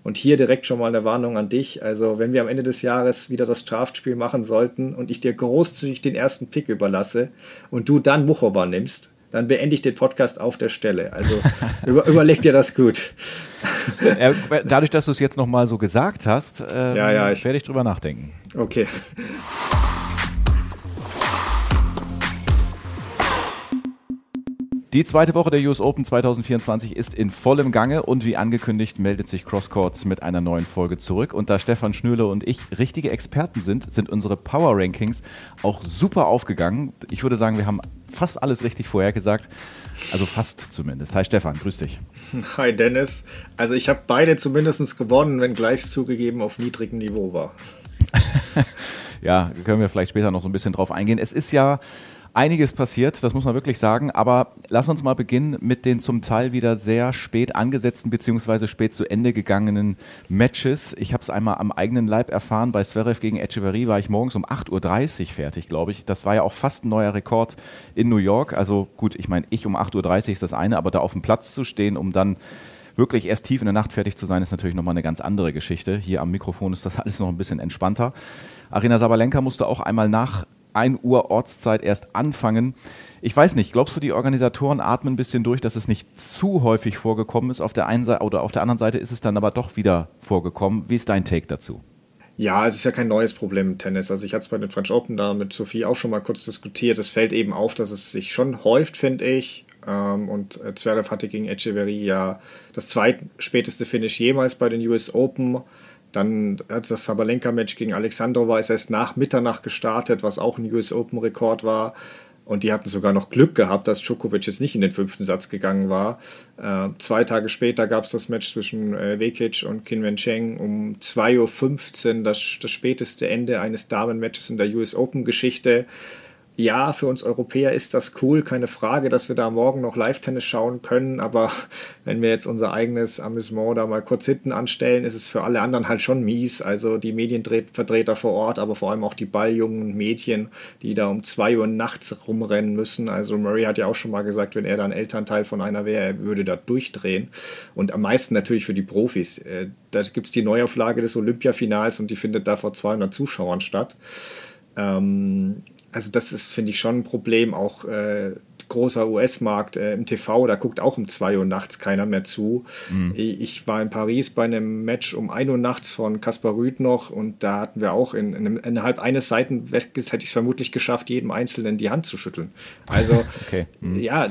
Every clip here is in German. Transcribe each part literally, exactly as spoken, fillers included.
Und hier direkt schon mal eine Warnung an dich. Also wenn wir am Ende des Jahres wieder das Draftspiel machen sollten und ich dir großzügig den ersten Pick überlasse und du dann Muchova nimmst, dann beende ich den Podcast auf der Stelle. Also über, überleg dir das gut. Ja, dadurch, dass du es jetzt nochmal so gesagt hast, ähm, ja, ja, ich, werde ich drüber nachdenken. Okay. Die zweite Woche der U S Open zwanzig vierundzwanzig ist in vollem Gange und wie angekündigt meldet sich Crosscourt mit einer neuen Folge zurück. Und da Stefan Schnürle und ich richtige Experten sind, sind unsere Power Rankings auch super aufgegangen. Ich würde sagen, wir haben fast alles richtig vorhergesagt. Also fast zumindest. Hi Stefan, grüß dich. Hi Dennis. Also ich habe beide zumindest gewonnen, wenn gleich zugegeben auf niedrigem Niveau war. Ja, können wir vielleicht später noch so ein bisschen drauf eingehen. Es ist ja einiges passiert, das muss man wirklich sagen, aber lass uns mal beginnen mit den zum Teil wieder sehr spät angesetzten bzw. spät zu Ende gegangenen Matches. Ich habe es einmal am eigenen Leib erfahren, bei Zverev gegen Etcheverry war ich morgens um acht Uhr dreißig fertig, glaube ich. Das war ja auch fast ein neuer Rekord in New York. Also gut, ich meine, ich um acht Uhr dreißig ist das eine, aber da auf dem Platz zu stehen, um dann wirklich erst tief in der Nacht fertig zu sein, ist natürlich nochmal eine ganz andere Geschichte. Hier am Mikrofon ist das alles noch ein bisschen entspannter. Aryna Sabalenka musste auch einmal nach ein Uhr Ortszeit erst anfangen. Ich weiß nicht, glaubst du, die Organisatoren atmen ein bisschen durch, dass es nicht zu häufig vorgekommen ist? Auf der einen Seite oder auf der anderen Seite ist es dann aber doch wieder vorgekommen. Wie ist dein Take dazu? Ja, es ist ja kein neues Problem im Tennis. Also ich hatte es bei den French Open da mit Sophie auch schon mal kurz diskutiert. Es fällt eben auf, dass es sich schon häuft, finde ich. Und Zverev hatte gegen Etcheverry ja das zweitspäteste Finish jemals bei den U S Open. Dann das Sabalenka-Match gegen Alexandrova ist erst nach Mitternacht gestartet, was auch ein U S Open-Rekord war. Und die hatten sogar noch Glück gehabt, dass Djokovic jetzt nicht in den fünften Satz gegangen war. Äh, zwei Tage später gab es das Match zwischen äh, Vekic und Qin Wencheng um zwei Uhr fünfzehn, das, das späteste Ende eines Damen-Matches in der U S Open-Geschichte. Ja, für uns Europäer ist das cool, keine Frage, dass wir da morgen noch Live-Tennis schauen können, aber wenn wir jetzt unser eigenes Amüsement da mal kurz hinten anstellen, ist es für alle anderen halt schon mies, also die Medienvertreter vor Ort, aber vor allem auch die balljungen Mädchen, die da um zwei Uhr nachts rumrennen müssen, also Murray hat ja auch schon mal gesagt, wenn er da ein Elternteil von einer wäre, er würde da durchdrehen und am meisten natürlich für die Profis, da gibt es die Neuauflage des Olympiafinals und die findet da vor zweihundert Zuschauern statt. ähm Also das ist, finde ich, schon ein Problem, auch äh, großer U S-Markt äh, im T V, da guckt auch um zwei Uhr nachts keiner mehr zu. Mhm. Ich war in Paris bei einem Match um ein Uhr nachts von Kaspar Rüth noch und da hatten wir auch in, in, innerhalb eines Seitenwegs, hätte ich es vermutlich geschafft, jedem Einzelnen die Hand zu schütteln. Also okay. mhm. ja,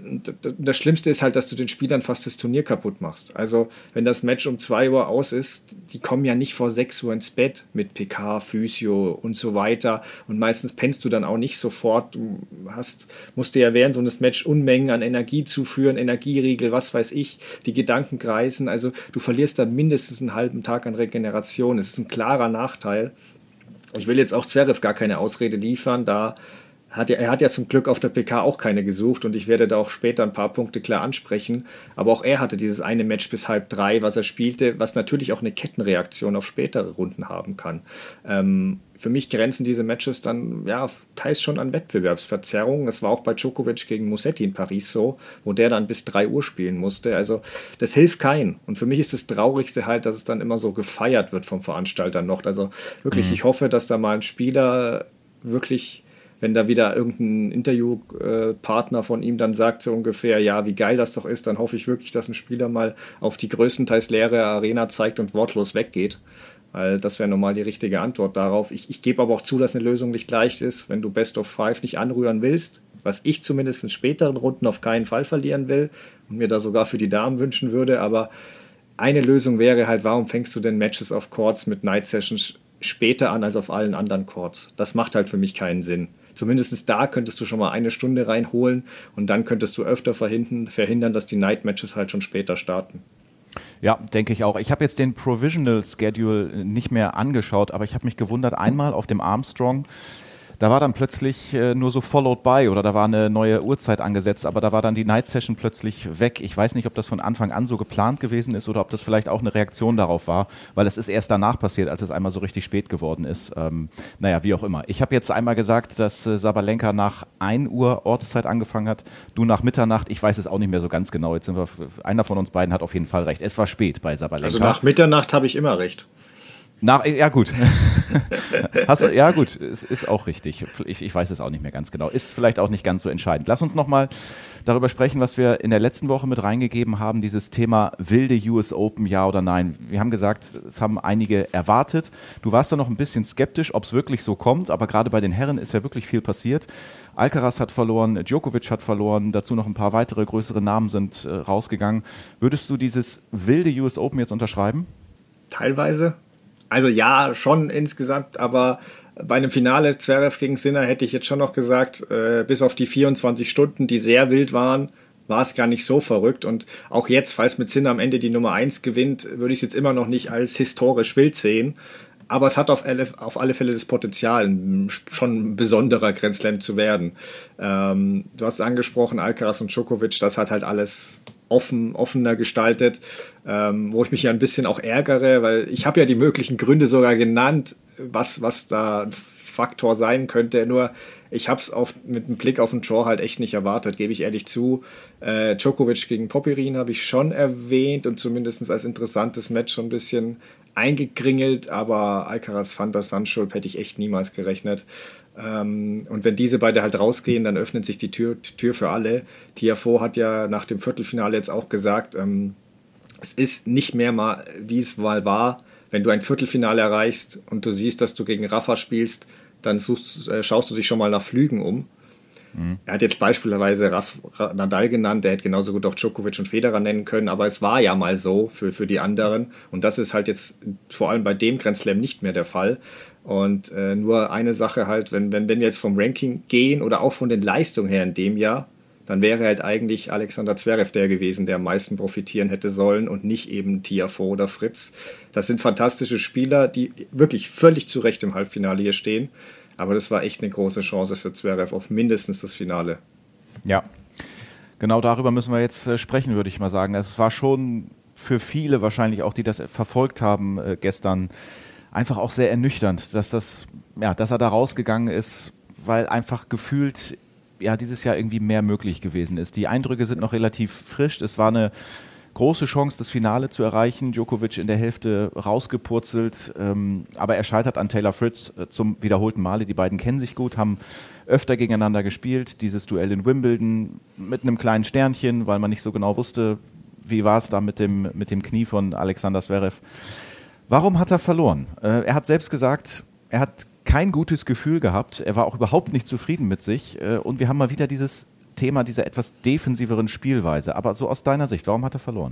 das Schlimmste ist halt, dass du den Spielern fast das Turnier kaputt machst. Also wenn das Match um zwei Uhr aus ist, die kommen ja nicht vor sechs Uhr ins Bett mit P K, Physio und so weiter und meistens pennst du dann auch nicht sofort. Du hast, musst dir ja während so eines Match Unmengen an Energie zuführen, Energieriegel, was weiß ich, die Gedanken kreisen. Also du verlierst dann mindestens einen halben Tag an Regeneration. Das ist ein klarer Nachteil. Ich will jetzt auch Zverev gar keine Ausrede liefern, da Hat er, er hat ja zum Glück auf der P K auch keine gesucht und ich werde da auch später ein paar Punkte klar ansprechen, aber auch er hatte dieses eine Match bis halb drei, was er spielte, was natürlich auch eine Kettenreaktion auf spätere Runden haben kann. Ähm, für mich grenzen diese Matches dann ja teils schon an Wettbewerbsverzerrung. Das war auch bei Djokovic gegen Musetti in Paris so, wo der dann bis drei Uhr spielen musste. Also das hilft keinen. Und für mich ist das Traurigste halt, dass es dann immer so gefeiert wird vom Veranstalter noch. Also wirklich, mhm. ich hoffe, dass da mal ein Spieler wirklich, wenn da wieder irgendein Interviewpartner von ihm dann sagt so ungefähr, ja, wie geil das doch ist, dann hoffe ich wirklich, dass ein Spieler mal auf die größtenteils leere Arena zeigt und wortlos weggeht. Weil das wäre normal die richtige Antwort darauf. Ich, ich gebe aber auch zu, dass eine Lösung nicht leicht ist, wenn du Best of Five nicht anrühren willst, was ich zumindest in späteren Runden auf keinen Fall verlieren will und mir da sogar für die Damen wünschen würde. Aber eine Lösung wäre halt, warum fängst du denn Matches auf Courts mit Night Sessions später an als auf allen anderen Courts? Das macht halt für mich keinen Sinn. Zumindest da könntest du schon mal eine Stunde reinholen und dann könntest du öfter verhindern, verhindern, dass die Night Matches halt schon später starten. Ja, denke ich auch. Ich habe jetzt den Provisional Schedule nicht mehr angeschaut, aber ich habe mich gewundert, einmal auf dem Armstrong, da war dann plötzlich äh, nur so followed by oder da war eine neue Uhrzeit angesetzt, aber da war dann die Night Session plötzlich weg. Ich weiß nicht, ob das von Anfang an so geplant gewesen ist oder ob das vielleicht auch eine Reaktion darauf war, weil es ist erst danach passiert, als es einmal so richtig spät geworden ist. Ähm, naja, wie auch immer. Ich habe jetzt einmal gesagt, dass äh, Sabalenka nach ein Uhr Ortszeit angefangen hat, du nach Mitternacht. Ich weiß es auch nicht mehr so ganz genau. Jetzt sind wir, einer von uns beiden hat auf jeden Fall recht. Es war spät bei Sabalenka. Also nach Mitternacht habe ich immer recht. Nach, ja gut, Hast du, ja gut, es ist auch richtig. Ich, ich weiß es auch nicht mehr ganz genau. Ist vielleicht auch nicht ganz so entscheidend. Lass uns nochmal darüber sprechen, was wir in der letzten Woche mit reingegeben haben, dieses Thema wilde U S Open, ja oder nein. Wir haben gesagt, es haben einige erwartet. Du warst da noch ein bisschen skeptisch, ob es wirklich so kommt, aber gerade bei den Herren ist ja wirklich viel passiert. Alcaraz hat verloren, Djokovic hat verloren, dazu noch ein paar weitere größere Namen sind äh, rausgegangen. Würdest du dieses wilde U S Open jetzt unterschreiben? Teilweise. Also ja, schon insgesamt, aber bei einem Finale Zverev gegen Sinner hätte ich jetzt schon noch gesagt, äh, bis auf die vierundzwanzig Stunden, die sehr wild waren, war es gar nicht so verrückt. Und auch jetzt, falls mit Sinner am Ende die Nummer eins gewinnt, würde ich es jetzt immer noch nicht als historisch wild sehen. Aber es hat auf alle, auf alle Fälle das Potenzial, schon ein besonderer Grand Slam zu werden. Ähm, du hast es angesprochen, Alcaraz und Djokovic, das hat halt alles offen, offener gestaltet, ähm, wo ich mich ja ein bisschen auch ärgere, weil ich habe ja die möglichen Gründe sogar genannt, was, was da ein Faktor sein könnte, nur ich habe es mit einem Blick auf den Draw halt echt nicht erwartet, gebe ich ehrlich zu. Äh, Djokovic gegen Popyrin habe ich schon erwähnt und zumindest als interessantes Match schon ein bisschen eingekringelt, aber Alcaraz van der Sandschulp hätte ich echt niemals gerechnet. Ähm, und wenn diese beide halt rausgehen, dann öffnet sich die Tür, Tür für alle. Tiafoe hat ja nach dem Viertelfinale jetzt auch gesagt, ähm, es ist nicht mehr mal, wie es mal war, wenn du ein Viertelfinale erreichst und du siehst, dass du gegen Rafa spielst, dann suchst, äh, schaust du dich schon mal nach Flügen um. Mhm. Er hat jetzt beispielsweise Raf, Ra, Nadal genannt, der hätte genauso gut auch Djokovic und Federer nennen können, aber es war ja mal so für, für die anderen und das ist halt jetzt vor allem bei dem Grand Slam nicht mehr der Fall. Und äh, nur eine Sache halt, wenn, wenn, wenn wir jetzt vom Ranking gehen oder auch von den Leistungen her in dem Jahr, dann wäre halt eigentlich Alexander Zverev der gewesen, der am meisten profitieren hätte sollen und nicht eben Tiafoe oder Fritz. Das sind fantastische Spieler, die wirklich völlig zu Recht im Halbfinale hier stehen. Aber das war echt eine große Chance für Zverev auf mindestens das Finale. Ja, genau darüber müssen wir jetzt äh, sprechen, würde ich mal sagen. Es war schon für viele wahrscheinlich auch, die das verfolgt haben äh, gestern, einfach auch sehr ernüchternd, dass, das, ja, dass er da rausgegangen ist, weil einfach gefühlt ja, dieses Jahr irgendwie mehr möglich gewesen ist. Die Eindrücke sind noch relativ frisch. Es war eine große Chance, das Finale zu erreichen. Djokovic in der Hälfte rausgepurzelt, ähm, aber er scheitert an Taylor Fritz äh, zum wiederholten Male. Die beiden kennen sich gut, haben öfter gegeneinander gespielt. Dieses Duell in Wimbledon mit einem kleinen Sternchen, weil man nicht so genau wusste, wie war es da mit dem, mit dem Knie von Alexander Zverev. Warum hat er verloren? Äh, er hat selbst gesagt, er hat kein gutes Gefühl gehabt. Er war auch überhaupt nicht zufrieden mit sich. Äh, und wir haben mal wieder dieses Thema dieser etwas defensiveren Spielweise. Aber so aus deiner Sicht, warum hat er verloren?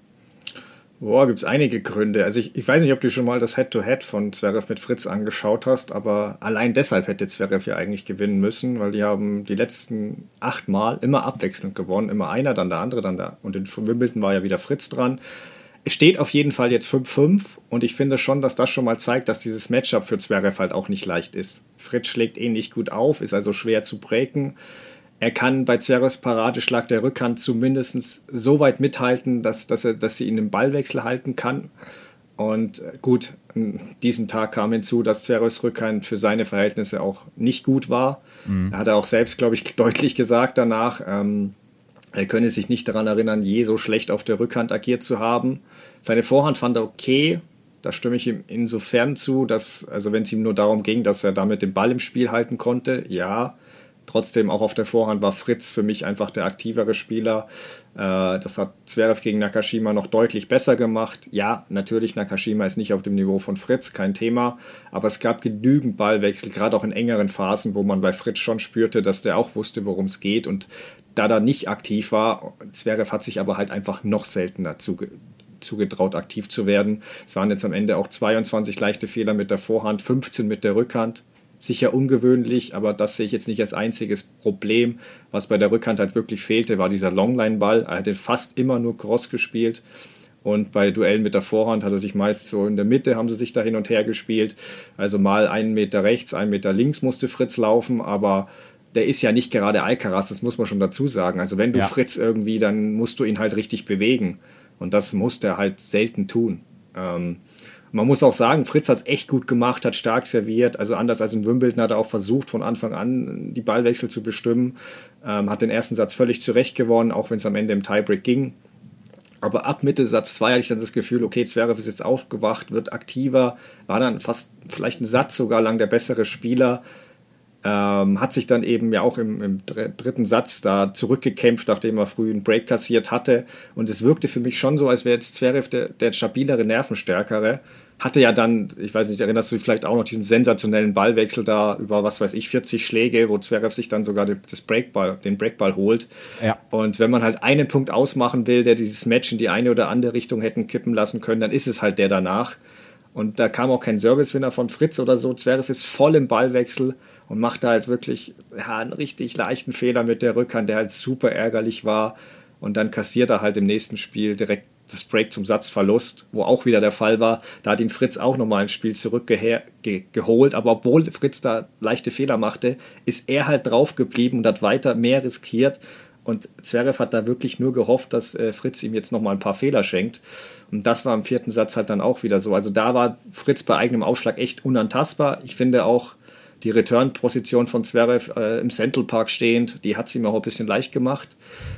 Boah, gibt es einige Gründe. Also ich, ich weiß nicht, ob du schon mal das Head-to-Head von Zverev mit Fritz angeschaut hast, aber allein deshalb hätte Zverev ja eigentlich gewinnen müssen, weil die haben die letzten acht Mal immer abwechselnd gewonnen. Immer einer, dann der andere, dann der. Und in Wimbledon war ja wieder Fritz dran. Es steht auf jeden Fall jetzt fünf fünf und ich finde schon, dass das schon mal zeigt, dass dieses Matchup für Zverev halt auch nicht leicht ist. Fritz schlägt ähnlich gut auf, ist also schwer zu breaken. Er kann bei Zverevs Paradeschlag der Rückhand zumindest so weit mithalten, dass, dass, er, dass sie ihn im Ballwechsel halten kann. Und gut, an diesem Tag kam hinzu, dass Zverevs Rückhand für seine Verhältnisse auch nicht gut war. Mhm. Er hat auch selbst, glaube ich, deutlich gesagt danach, ähm, er könne sich nicht daran erinnern, je so schlecht auf der Rückhand agiert zu haben. Seine Vorhand fand er okay. Da stimme ich ihm insofern zu, dass, also wenn es ihm nur darum ging, dass er damit den Ball im Spiel halten konnte, ja. Trotzdem auch auf der Vorhand war Fritz für mich einfach der aktivere Spieler. Äh, das hat Zverev gegen Nakashima noch deutlich besser gemacht. Ja, natürlich, Nakashima ist nicht auf dem Niveau von Fritz, kein Thema. Aber es gab genügend Ballwechsel, gerade auch in engeren Phasen, wo man bei Fritz schon spürte, dass der auch wusste, worum es geht. Und da er nicht aktiv war, Zverev hat sich aber halt einfach noch seltener zuge- zugetraut, aktiv zu werden. Es waren jetzt am Ende auch zweiundzwanzig leichte Fehler mit der Vorhand, fünfzehn mit der Rückhand. Sicher ungewöhnlich, aber das sehe ich jetzt nicht als einziges Problem. Was bei der Rückhand halt wirklich fehlte, war dieser Longline-Ball. Er hatte fast immer nur Cross gespielt Und bei Duellen mit der Vorhand hat er sich meist so in der Mitte, haben sie sich da hin und her gespielt. Also mal einen Meter rechts, einen Meter links musste Fritz laufen, aber der ist ja nicht gerade Alcaraz, das muss man schon dazu sagen. Also wenn du ja. Fritz irgendwie, dann musst du ihn halt richtig bewegen. Und das musste er halt selten tun. Ähm, man muss auch sagen, Fritz hat es echt gut gemacht, hat stark serviert. Also anders als in Wimbledon hat er auch versucht, von Anfang an die Ballwechsel zu bestimmen. Ähm, hat den ersten Satz völlig zurecht gewonnen, auch wenn es am Ende im Tiebreak ging. Aber ab Mitte Satz zwei hatte ich dann das Gefühl, okay, Zverev ist jetzt aufgewacht, wird aktiver, war dann fast vielleicht einen Satz sogar lang der bessere Spieler, ähm, hat sich dann eben ja auch im, im dritten Satz da zurückgekämpft, nachdem er früh einen Break kassiert hatte. Und es wirkte für mich schon so, als wäre jetzt Zverev der, der stabilere, nervenstärkere. Hatte ja dann, ich weiß nicht, erinnerst du dich vielleicht auch noch diesen sensationellen Ballwechsel da über, was weiß ich, vierzig Schläge, wo Zverev sich dann sogar das Breakball, den Breakball holt. Ja. Und wenn man halt einen Punkt ausmachen will, der dieses Match in die eine oder andere Richtung hätten kippen lassen können, dann ist es halt der danach. Und da kam auch kein Servicewinner von Fritz oder so. Zverev ist voll im Ballwechsel und macht da halt wirklich ja, einen richtig leichten Fehler mit der Rückhand, der halt super ärgerlich war. Und dann kassiert er halt im nächsten Spiel direkt das Break zum Satzverlust, wo auch wieder der Fall war. Da hat ihn Fritz auch nochmal ein Spiel zurückgeholt, aber obwohl Fritz da leichte Fehler machte, ist er halt drauf geblieben und hat weiter mehr riskiert. Und Zverev hat da wirklich nur gehofft, dass äh, Fritz ihm jetzt nochmal ein paar Fehler schenkt. Und das war im vierten Satz halt dann auch wieder so. Also da war Fritz bei eigenem Ausschlag echt unantastbar. Ich finde auch die Return-Position von Zverev äh, im Central Park stehend, die hat es ihm auch ein bisschen leicht gemacht.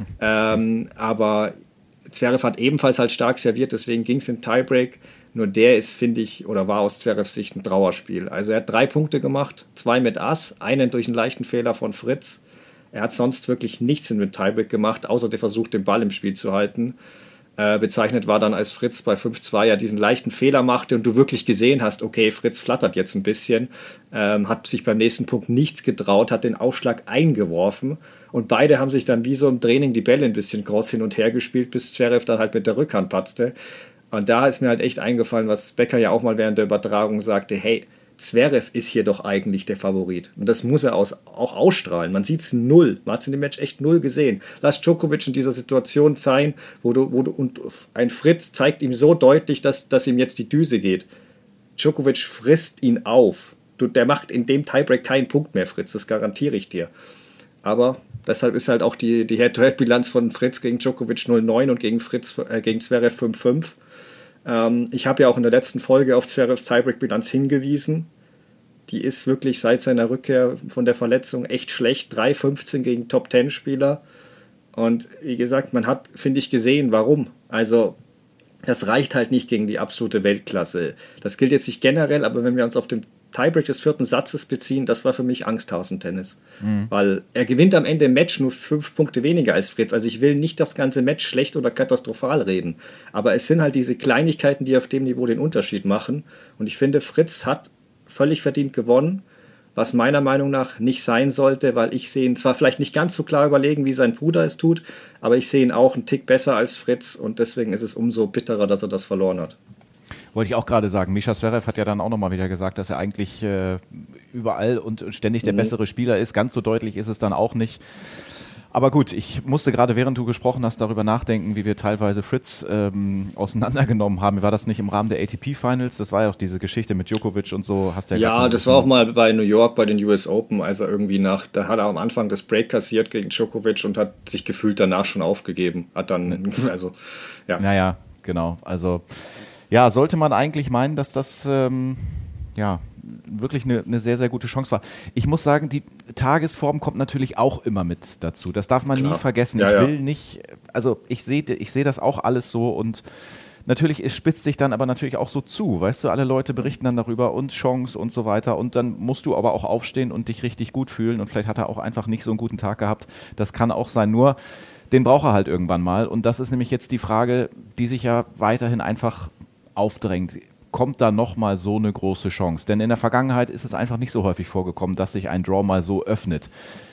ähm, aber Zverev hat ebenfalls halt stark serviert, deswegen ging es in Tiebreak. Nur der ist, finde ich, oder war aus Zverevs Sicht ein Trauerspiel. Also er hat drei Punkte gemacht, zwei mit Ass, einen durch einen leichten Fehler von Fritz. Er hat sonst wirklich nichts in dem Tiebreak gemacht, außer der Versuch, den Ball im Spiel zu halten. Äh, bezeichnet war dann, als Fritz bei fünf zwei ja diesen leichten Fehler machte und du wirklich gesehen hast, okay, Fritz flattert jetzt ein bisschen, ähm, hat sich beim nächsten Punkt nichts getraut, hat den Aufschlag eingeworfen und beide haben sich dann wie so im Training die Bälle ein bisschen cross hin und her gespielt, bis Zverev dann halt mit der Rückhand patzte. Und da ist mir halt echt eingefallen, was Becker ja auch mal während der Übertragung sagte, hey, Zverev ist hier doch eigentlich der Favorit. Und das muss er aus, auch ausstrahlen. Man sieht es null. Man hat es in dem Match echt null gesehen. Lass Djokovic in dieser Situation sein, wo du, wo du, und ein Fritz zeigt ihm so deutlich, dass, dass ihm jetzt die Düse geht. Djokovic frisst ihn auf. Du, der macht in dem Tiebreak keinen Punkt mehr, Fritz. Das garantiere ich dir. Aber deshalb ist halt auch die, die Head-to-Head-Bilanz von Fritz gegen Djokovic null neun und gegen, Fritz, äh, gegen Zverev fünf fünf. Ähm, ich habe ja auch in der letzten Folge auf Zverevs Tiebreak-Bilanz hingewiesen. Die ist wirklich seit seiner Rückkehr von der Verletzung echt schlecht. drei fünfzehn gegen Top-Zehn-Spieler. Und wie gesagt, man hat, finde ich, gesehen, warum. Also das reicht halt nicht gegen die absolute Weltklasse. Das gilt jetzt nicht generell, aber wenn wir uns auf den Tiebreak des vierten Satzes beziehen, das war für mich Angsthausen-Tennis. Mhm. Weil er gewinnt am Ende im Match nur fünf Punkte weniger als Fritz. Also ich will nicht das ganze Match schlecht oder katastrophal reden. Aber es sind halt diese Kleinigkeiten, die auf dem Niveau den Unterschied machen. Und ich finde, Fritz hat völlig verdient gewonnen, was meiner Meinung nach nicht sein sollte, weil ich sehe ihn zwar vielleicht nicht ganz so klar überlegen, wie sein Bruder es tut, aber ich sehe ihn auch einen Tick besser als Fritz und deswegen ist es umso bitterer, dass er das verloren hat. Wollte ich auch gerade sagen. Mischa Zverev hat ja dann auch nochmal wieder gesagt, dass er eigentlich äh, überall und ständig der mhm. bessere Spieler ist. Ganz so deutlich ist es dann auch nicht. Aber gut, ich musste gerade, während du gesprochen hast, darüber nachdenken, wie wir teilweise Fritz ähm, auseinandergenommen haben. War das nicht im Rahmen der A T P-Finals? Das war ja auch diese Geschichte mit Djokovic und so. Hast du ja, ja das war auch mal bei New York bei den U S Open. Also irgendwie nach, da hat er am Anfang das Break kassiert gegen Djokovic und hat sich gefühlt danach schon aufgegeben. Hat dann, also, ja. Naja, genau. Also, ja, sollte man eigentlich meinen, dass das, ähm, ja, wirklich eine, eine sehr, sehr gute Chance war. Ich muss sagen, die Tagesform kommt natürlich auch immer mit dazu. Das darf man Klar. nie vergessen. Ja, ich will ja. nicht, also ich sehe ich sehe das auch alles so und natürlich, es spitzt sich dann aber natürlich auch so zu, weißt du, alle Leute berichten dann darüber und Chance und so weiter und dann musst du aber auch aufstehen und dich richtig gut fühlen und vielleicht hat er auch einfach nicht so einen guten Tag gehabt. Das kann auch sein, nur den braucht er halt irgendwann mal und das ist nämlich jetzt die Frage, die sich ja weiterhin einfach aufdrängt. Kommt da nochmal so eine große Chance? Denn in der Vergangenheit ist es einfach nicht so häufig vorgekommen, dass sich ein Draw mal so öffnet.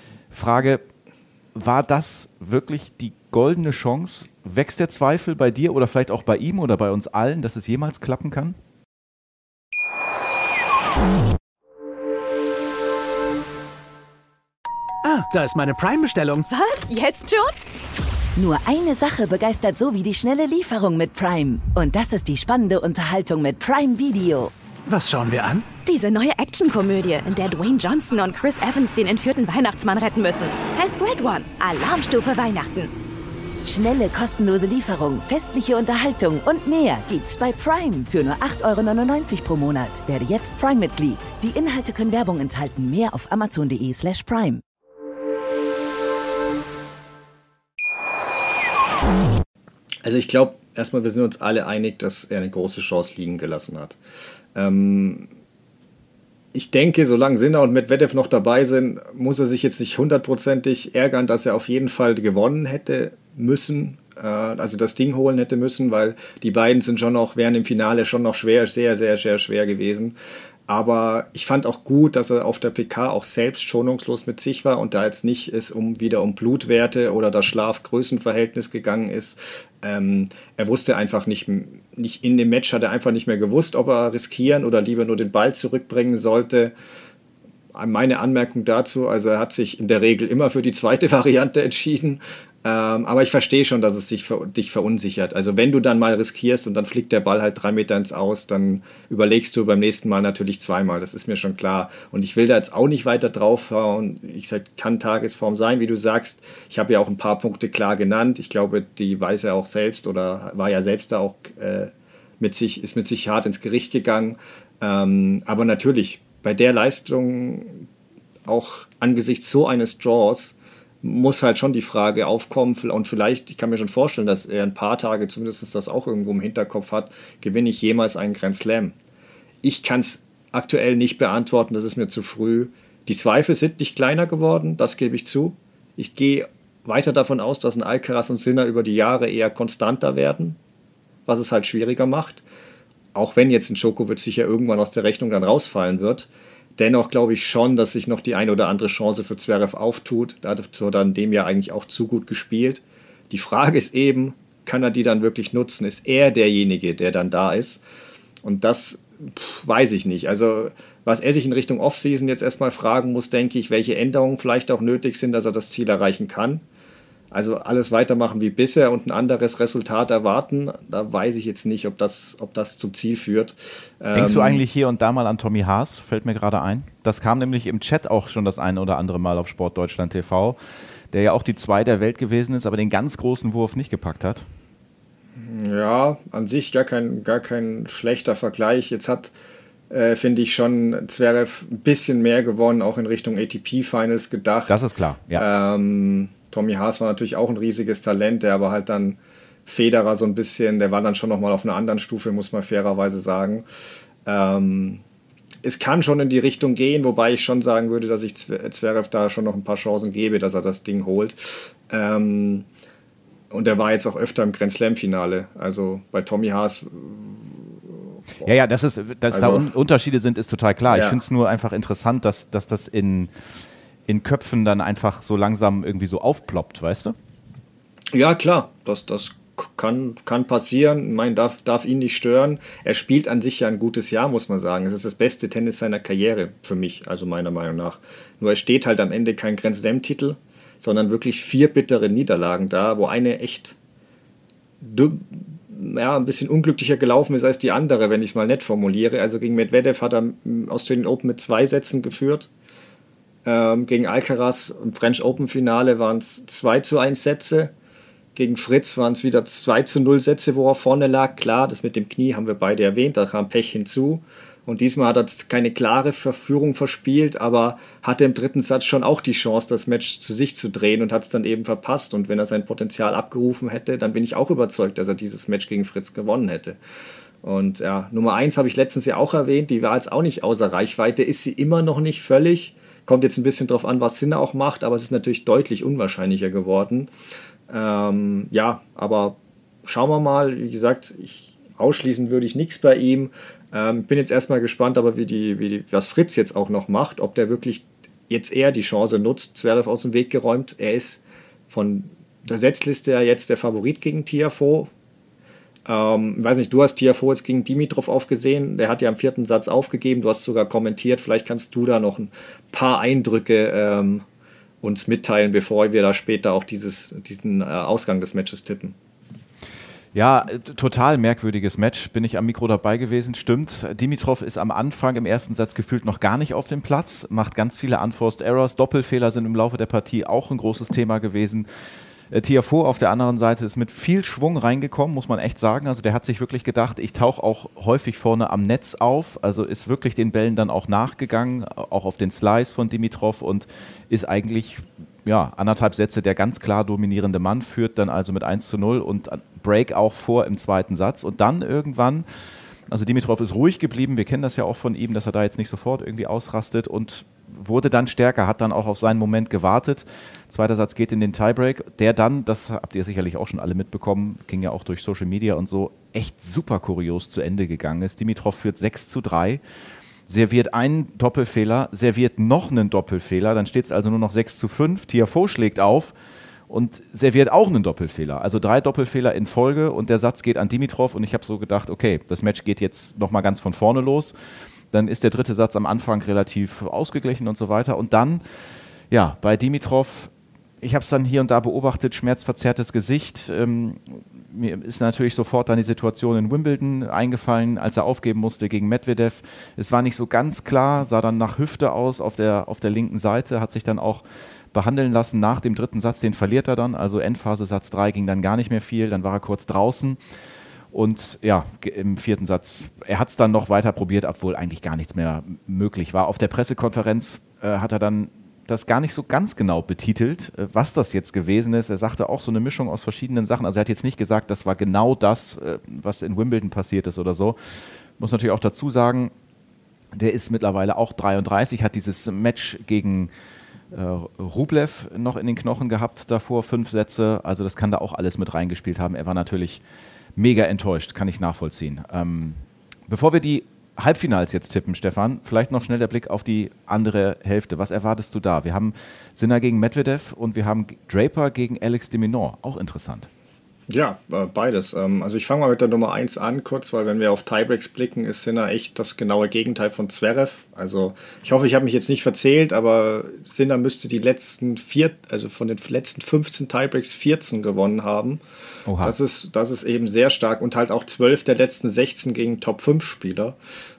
Frage, war das wirklich die goldene Chance? Wächst der Zweifel bei dir oder vielleicht auch bei ihm oder bei uns allen, dass es jemals klappen kann? Ah, da ist meine Prime-Bestellung. Was? Jetzt schon? Nur eine Sache begeistert so wie die schnelle Lieferung mit Prime. Und das ist die spannende Unterhaltung mit Prime Video. Was schauen wir an? Diese neue Actionkomödie, in der Dwayne Johnson und Chris Evans den entführten Weihnachtsmann retten müssen. Heißt Red One. Alarmstufe Weihnachten. Schnelle, kostenlose Lieferung, festliche Unterhaltung und mehr gibt's bei Prime für nur acht Euro neunundneunzig pro Monat. Werde jetzt Prime-Mitglied. Die Inhalte können Werbung enthalten. Mehr auf amazon.de slash prime. Also ich glaube, erstmal, wir sind uns alle einig, dass er eine große Chance liegen gelassen hat. Ähm, ich denke, solange Sinner und Medvedev noch dabei sind, muss er sich jetzt nicht hundertprozentig ärgern, dass er auf jeden Fall gewonnen hätte müssen, äh, also das Ding holen hätte müssen, weil die beiden sind schon noch, wären im Finale schon noch schwer, sehr, sehr, sehr schwer gewesen. Aber ich fand auch gut, dass er auf der P K auch selbst schonungslos mit sich war und da jetzt nicht es um, wieder um Blutwerte oder das Schlaf-Größenverhältnis gegangen ist. Ähm, er wusste einfach nicht, nicht in dem Match hat er einfach nicht mehr gewusst, ob er riskieren oder lieber nur den Ball zurückbringen sollte. Meine Anmerkung dazu, also er hat sich in der Regel immer für die zweite Variante entschieden, ähm, aber ich verstehe schon, dass es sich ver- dich verunsichert. Also wenn du dann mal riskierst und dann fliegt der Ball halt drei Meter ins Aus, dann überlegst du beim nächsten Mal natürlich zweimal, das ist mir schon klar. Und ich will da jetzt auch nicht weiter draufhauen. Ich sag, kann Tagesform sein, wie du sagst. Ich habe ja auch ein paar Punkte klar genannt. Ich glaube, die weiß er auch selbst oder war ja selbst da auch äh, mit sich, ist mit sich hart ins Gericht gegangen. Ähm, aber natürlich, bei der Leistung, auch angesichts so eines Draws, muss halt schon die Frage aufkommen, und vielleicht, ich kann mir schon vorstellen, dass er ein paar Tage zumindest das auch irgendwo im Hinterkopf hat, gewinne ich jemals einen Grand Slam? Ich kann es aktuell nicht beantworten, das ist mir zu früh. Die Zweifel sind nicht kleiner geworden, das gebe ich zu. Ich gehe weiter davon aus, dass ein Alcaraz und Sinner über die Jahre eher konstanter werden, was es halt schwieriger macht. Auch wenn jetzt ein Djokovic sicher irgendwann aus der Rechnung dann rausfallen wird. Dennoch glaube ich schon, dass sich noch die eine oder andere Chance für Zverev auftut. Dazu hat er in dem Jahr eigentlich auch zu gut gespielt. Die Frage ist eben, kann er die dann wirklich nutzen? Ist er derjenige, der dann da ist? Und das pff, weiß ich nicht. Also was er sich in Richtung Offseason jetzt erstmal fragen muss, denke ich, welche Änderungen vielleicht auch nötig sind, dass er das Ziel erreichen kann. Also alles weitermachen wie bisher und ein anderes Resultat erwarten, da weiß ich jetzt nicht, ob das, ob das zum Ziel führt. Denkst ähm, du eigentlich hier und da mal an Tommy Haas? Fällt mir gerade ein. Das kam nämlich im Chat auch schon das eine oder andere Mal auf Sportdeutschland T V, der ja auch die zwei der Welt gewesen ist, aber den ganz großen Wurf nicht gepackt hat. Ja, an sich gar kein, gar kein schlechter Vergleich. Jetzt hat, äh, finde ich, schon Zverev ein bisschen mehr gewonnen, auch in Richtung A T P-Finals gedacht. Das ist klar, ja. Ähm, Tommy Haas war natürlich auch ein riesiges Talent, der aber halt dann Federer so ein bisschen, der war dann schon nochmal auf einer anderen Stufe, muss man fairerweise sagen. Ähm, es kann schon in die Richtung gehen, wobei ich schon sagen würde, dass ich Zverev da schon noch ein paar Chancen gebe, dass er das Ding holt. Ähm, und er war jetzt auch öfter im Grand Slam-Finale. Also bei Tommy Haas. Ja, ja, dass, es, dass also, da Un- Unterschiede sind, ist total klar. Ja. Ich finde es nur einfach interessant, dass, dass das in, in Köpfen dann einfach so langsam irgendwie so aufploppt, weißt du? Ja, klar, das, das kann, kann passieren. Ich meine, darf, darf ihn nicht stören. Er spielt an sich ja ein gutes Jahr, muss man sagen. Es ist das beste Tennis seiner Karriere für mich, also meiner Meinung nach. Nur es steht halt am Ende kein Grand Slam-Titel, sondern wirklich vier bittere Niederlagen da, wo eine echt dumm, ja, ein bisschen unglücklicher gelaufen ist als die andere, wenn ich es mal nett formuliere. Also gegen Medvedev hat er im Australian Open mit zwei Sätzen geführt. Ähm, gegen Alcaraz im French Open Finale waren es zwei zu eins Sätze. Gegen Fritz waren es wieder zwei zu null Sätze, wo er vorne lag. Klar, das mit dem Knie haben wir beide erwähnt, da kam Pech hinzu. Und diesmal hat er keine klare Verführung verspielt, aber hatte im dritten Satz schon auch die Chance, das Match zu sich zu drehen und hat es dann eben verpasst. Und wenn er sein Potenzial abgerufen hätte, dann bin ich auch überzeugt, dass er dieses Match gegen Fritz gewonnen hätte. Und ja, Nummer eins habe ich letztens ja auch erwähnt, die war jetzt auch nicht außer Reichweite, ist sie immer noch nicht völlig. Kommt jetzt ein bisschen drauf an, was Sinner auch macht, aber es ist natürlich deutlich unwahrscheinlicher geworden. Ähm, ja, aber schauen wir mal, wie gesagt, ich, ausschließen würde ich nichts bei ihm. Ähm, bin jetzt erstmal gespannt, aber wie die, wie die, was Fritz jetzt auch noch macht, ob der wirklich jetzt eher die Chance nutzt. Zverev aus dem Weg geräumt. Er ist von der Setzliste ja jetzt der Favorit gegen Tiafoe. Ähm, ich weiß nicht, du hast Tiafoe jetzt gegen Dimitrov aufgesehen. Der hat ja am vierten Satz aufgegeben. Du hast sogar kommentiert. Vielleicht kannst du da noch ein paar Eindrücke ähm, uns mitteilen, bevor wir da später auch dieses, diesen äh, Ausgang des Matches tippen. Ja, total merkwürdiges Match. Bin ich am Mikro dabei gewesen, stimmt. Dimitrov ist am Anfang im ersten Satz gefühlt noch gar nicht auf dem Platz, macht ganz viele Unforced Errors. Doppelfehler sind im Laufe der Partie auch ein großes Thema gewesen. Tiafoe auf der anderen Seite ist mit viel Schwung reingekommen, muss man echt sagen. Also der hat sich wirklich gedacht, ich tauche auch häufig vorne am Netz auf. Also ist wirklich den Bällen dann auch nachgegangen, auch auf den Slice von Dimitrov und ist eigentlich... ja, anderthalb Sätze der ganz klar dominierende Mann, führt dann also mit eins zu null und Break auch vor im zweiten Satz. Und dann irgendwann, also Dimitrov ist ruhig geblieben, wir kennen das ja auch von ihm, dass er da jetzt nicht sofort irgendwie ausrastet und wurde dann stärker, hat dann auch auf seinen Moment gewartet. Zweiter Satz geht in den Tiebreak, der dann, das habt ihr sicherlich auch schon alle mitbekommen, ging ja auch durch Social Media und so, echt super kurios zu Ende gegangen ist. Dimitrov führt sechs zu drei. Serviert einen Doppelfehler, serviert noch einen Doppelfehler, dann steht es also nur noch sechs zu fünf. Tiafoe schlägt auf und serviert auch einen Doppelfehler. Also drei Doppelfehler in Folge und der Satz geht an Dimitrov und ich habe so gedacht, okay, das Match geht jetzt nochmal ganz von vorne los. Dann ist der dritte Satz am Anfang relativ ausgeglichen und so weiter. Und dann, ja, bei Dimitrov, ich habe es dann hier und da beobachtet, schmerzverzerrtes Gesicht. Ähm, mir ist natürlich sofort dann die Situation in Wimbledon eingefallen, als er aufgeben musste gegen Medvedev. Es war nicht so ganz klar, sah dann nach Hüfte aus auf der, auf der linken Seite, hat sich dann auch behandeln lassen. Nach dem dritten Satz, den verliert er dann, also Endphase Satz drei ging dann gar nicht mehr viel, dann war er kurz draußen. Und ja, im vierten Satz, er hat es dann noch weiter probiert, obwohl eigentlich gar nichts mehr möglich war. Auf der Pressekonferenz äh, hat er dann das gar nicht so ganz genau betitelt, was das jetzt gewesen ist. Er sagte auch so eine Mischung aus verschiedenen Sachen. Also er hat jetzt nicht gesagt, das war genau das, was in Wimbledon passiert ist oder so. Muss natürlich auch dazu sagen, der ist mittlerweile auch dreiunddreißig, hat dieses Match gegen äh, Rublev noch in den Knochen gehabt, davor fünf Sätze. Also das kann da auch alles mit reingespielt haben. Er war natürlich mega enttäuscht, kann ich nachvollziehen. Ähm, bevor wir die Halbfinals jetzt tippen, Stefan, vielleicht noch schnell der Blick auf die andere Hälfte. Was erwartest du da? Wir haben Sinner gegen Medvedev und wir haben Draper gegen Alex de Minaur. Auch interessant. Ja, beides. Also ich fange mal mit der Nummer eins an kurz, weil wenn wir auf Tiebreaks blicken, ist Sinner echt das genaue Gegenteil von Zverev. Also ich hoffe, ich habe mich jetzt nicht verzählt, aber Sinner müsste die letzten vier, also von den letzten fünfzehn Tiebreaks vierzehn gewonnen haben. Oha. Das ist, das ist eben sehr stark und halt auch zwölf der letzten sechzehn gegen Top fünf Spieler.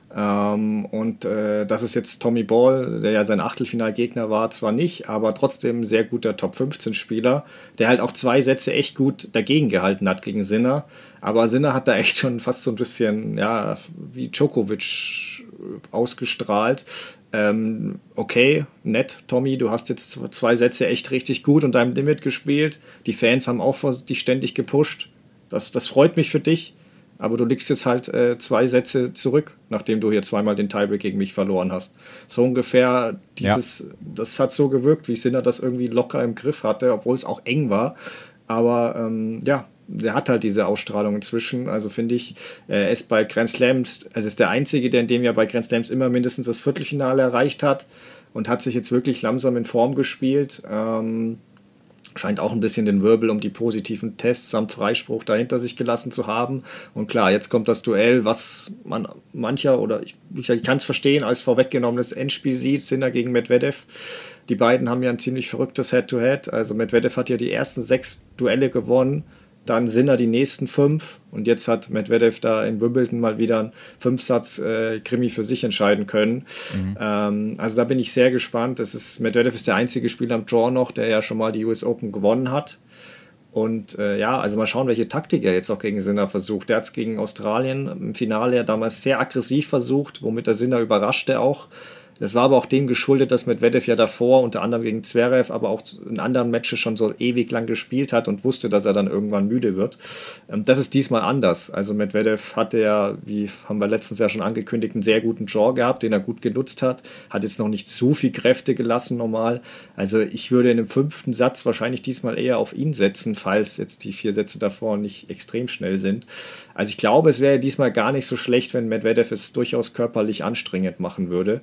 Ähm, und äh, das ist jetzt Tommy Ball, der ja sein Achtelfinalgegner war, zwar nicht, aber trotzdem ein sehr guter Top fünfzehn Spieler, der halt auch zwei Sätze echt gut dagegen gehalten hat gegen Sinner. Aber Sinner hat da echt schon fast so ein bisschen, ja, wie Djokovic ausgestrahlt. Ähm, okay, nett, Tommy, du hast jetzt zwei Sätze echt richtig gut und deinem Limit gespielt. Die Fans haben auch dich ständig gepusht. Das, das freut mich für dich. Aber du liegst jetzt halt äh, zwei Sätze zurück, nachdem du hier zweimal den Tiebreak gegen mich verloren hast. So ungefähr dieses, ja. Das hat so gewirkt, wie Sinner das irgendwie locker im Griff hatte, obwohl es auch eng war. Aber ähm, ja, der hat halt diese Ausstrahlung inzwischen. Also finde ich, er ist bei Grand Slams, also ist der Einzige, der in dem Jahr bei Grand Slams immer mindestens das Viertelfinale erreicht hat und hat sich jetzt wirklich langsam in Form gespielt. Ähm, scheint auch ein bisschen den Wirbel um die positiven Tests samt Freispruch dahinter sich gelassen zu haben. Und klar, jetzt kommt das Duell, was man mancher, oder ich, ich kann es verstehen, als vorweggenommenes Endspiel sieht, Sinner gegen Medvedev. Die beiden haben ja ein ziemlich verrücktes Head-to-Head. Also Medvedev hat ja die ersten sechs Duelle gewonnen, dann Sinner die nächsten fünf und jetzt hat Medvedev da in Wimbledon mal wieder einen Fünfsatz-Krimi äh, für sich entscheiden können. Mhm. Ähm, also da bin ich sehr gespannt. Das ist, Medvedev ist der einzige Spieler am Draw noch, der ja schon mal die U S Open gewonnen hat. Und äh, ja, also mal schauen, welche Taktik er jetzt auch gegen Sinner versucht. Der hat es gegen Australien im Finale ja damals sehr aggressiv versucht, womit der Sinner überraschte auch. Das war aber auch dem geschuldet, dass Medvedev ja davor, unter anderem gegen Zverev, aber auch in anderen Matches schon so ewig lang gespielt hat und wusste, dass er dann irgendwann müde wird. Das ist diesmal anders. Also Medvedev hatte ja, wie haben wir letztens ja schon angekündigt, einen sehr guten Draw gehabt, den er gut genutzt hat. Hat jetzt noch nicht zu viel Kräfte gelassen normal. Also ich würde in dem fünften Satz wahrscheinlich diesmal eher auf ihn setzen, falls jetzt die vier Sätze davor nicht extrem schnell sind. Also ich glaube, es wäre diesmal gar nicht so schlecht, wenn Medvedev es durchaus körperlich anstrengend machen würde. Mhm.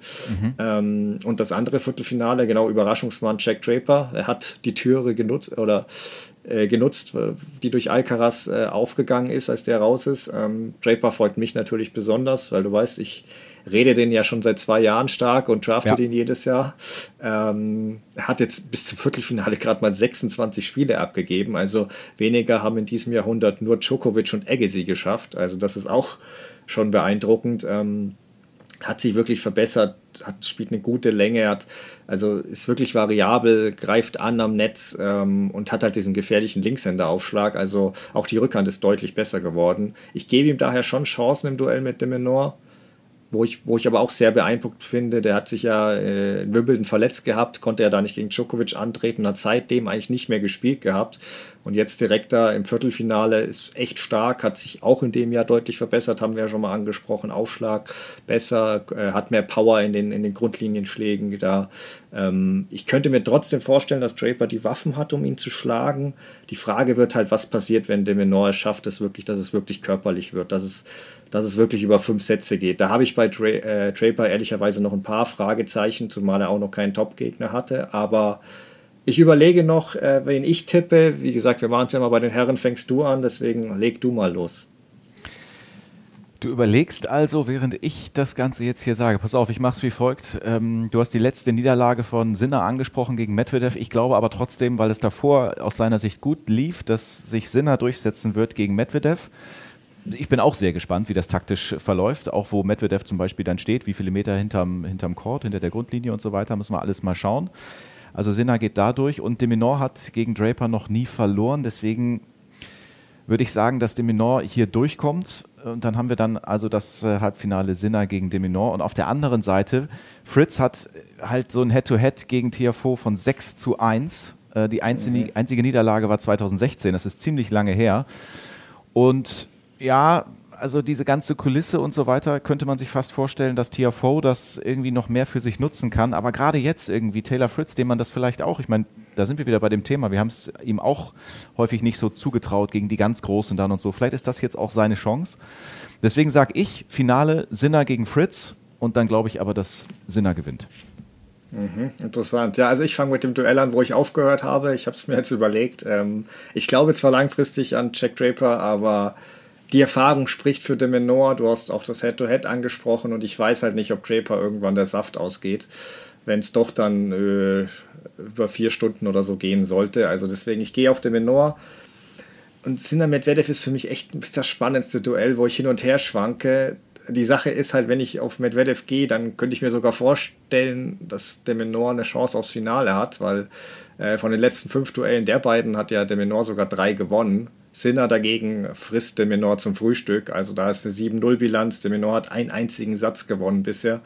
Mhm. Ähm, und das andere Viertelfinale, genau, Überraschungsmann Jack Draper. Er hat die Türe genutzt, oder, äh, genutzt, die durch Alcaraz äh, aufgegangen ist, als der raus ist. Ähm, Draper freut mich natürlich besonders, weil du weißt, ich rede den ja schon seit zwei Jahren stark und drafte ja. den jedes Jahr. Ähm, er hat jetzt bis zum Viertelfinale gerade mal sechsundzwanzig Spiele abgegeben. Also weniger haben in diesem Jahrhundert nur Djokovic und Agassi geschafft. Also das ist auch schon beeindruckend. Ähm, hat sich wirklich verbessert, hat, spielt eine gute Länge, hat, also ist wirklich variabel, greift an am Netz ähm, und hat halt diesen gefährlichen Linkshänderaufschlag. Also auch die Rückhand ist deutlich besser geworden. Ich gebe ihm daher schon Chancen im Duell mit de Minaur. Wo ich, wo ich aber auch sehr beeindruckt finde, der hat sich ja äh, in Wimbledon verletzt gehabt, konnte ja da nicht gegen Djokovic antreten, hat seitdem eigentlich nicht mehr gespielt gehabt. Und jetzt direkt da im Viertelfinale ist echt stark, hat sich auch in dem Jahr deutlich verbessert, haben wir ja schon mal angesprochen. Aufschlag besser, äh, hat mehr Power in den, in den Grundlinienschlägen da. Ähm, ich könnte mir trotzdem vorstellen, dass Draper die Waffen hat, um ihn zu schlagen. Die Frage wird halt, was passiert, wenn de Minaur es schafft, dass, wirklich, dass es wirklich körperlich wird, dass es, dass es wirklich über fünf Sätze geht. Da habe ich bei Dra- äh, Draper ehrlicherweise noch ein paar Fragezeichen, zumal er auch noch keinen Top-Gegner hatte, aber ich überlege noch, äh, wen ich tippe. Wie gesagt, wir machen es ja mal bei den Herren, fängst du an, deswegen leg du mal los. Du überlegst also, während ich das Ganze jetzt hier sage. Pass auf, ich mache es wie folgt. Ähm, du hast die letzte Niederlage von Sinner angesprochen gegen Medvedev. Ich glaube aber trotzdem, weil es davor aus seiner Sicht gut lief, dass sich Sinner durchsetzen wird gegen Medvedev. Ich bin auch sehr gespannt, wie das taktisch verläuft, auch wo Medvedev zum Beispiel dann steht, wie viele Meter hinterm, hinterm Court, hinter der Grundlinie und so weiter, müssen wir alles mal schauen. Also Sinner geht da durch und de Minaur hat gegen Draper noch nie verloren, deswegen würde ich sagen, dass de Minaur hier durchkommt und dann haben wir dann also das Halbfinale Sinner gegen de Minaur und auf der anderen Seite, Fritz hat halt so ein Head-to-Head gegen Tiafoe von sechs zu eins, die einzige, einzige Niederlage war zweitausendsechzehn, das ist ziemlich lange her und ja, also diese ganze Kulisse und so weiter könnte man sich fast vorstellen, dass Tiafoe das irgendwie noch mehr für sich nutzen kann. Aber gerade jetzt irgendwie Taylor Fritz, dem man das vielleicht auch, ich meine, da sind wir wieder bei dem Thema, wir haben es ihm auch häufig nicht so zugetraut gegen die ganz Großen dann und so. Vielleicht ist das jetzt auch seine Chance. Deswegen sage ich, Finale Sinner gegen Fritz und dann glaube ich aber, dass Sinner gewinnt. Mhm, interessant. Ja, also ich fange mit dem Duell an, wo ich aufgehört habe. Ich habe es mir jetzt überlegt. Ähm, ich glaube zwar langfristig an Jack Draper, aber die Erfahrung spricht für de Minaur. Du hast auch das Head-to-Head angesprochen und ich weiß halt nicht, ob Draper irgendwann der Saft ausgeht, wenn es doch dann äh, über vier Stunden oder so gehen sollte. Also deswegen, ich gehe auf de Minaur. Und Sinner Medvedev ist für mich echt das spannendste Duell, wo ich hin und her schwanke. Die Sache ist halt, wenn ich auf Medvedev gehe, dann könnte ich mir sogar vorstellen, dass de Minaur eine Chance aufs Finale hat, weil äh, von den letzten fünf Duellen der beiden hat ja de Minaur sogar drei gewonnen. Sinner dagegen frisst de Minaur zum Frühstück, also da ist eine sieben null Bilanz, de Minaur hat einen einzigen Satz gewonnen bisher.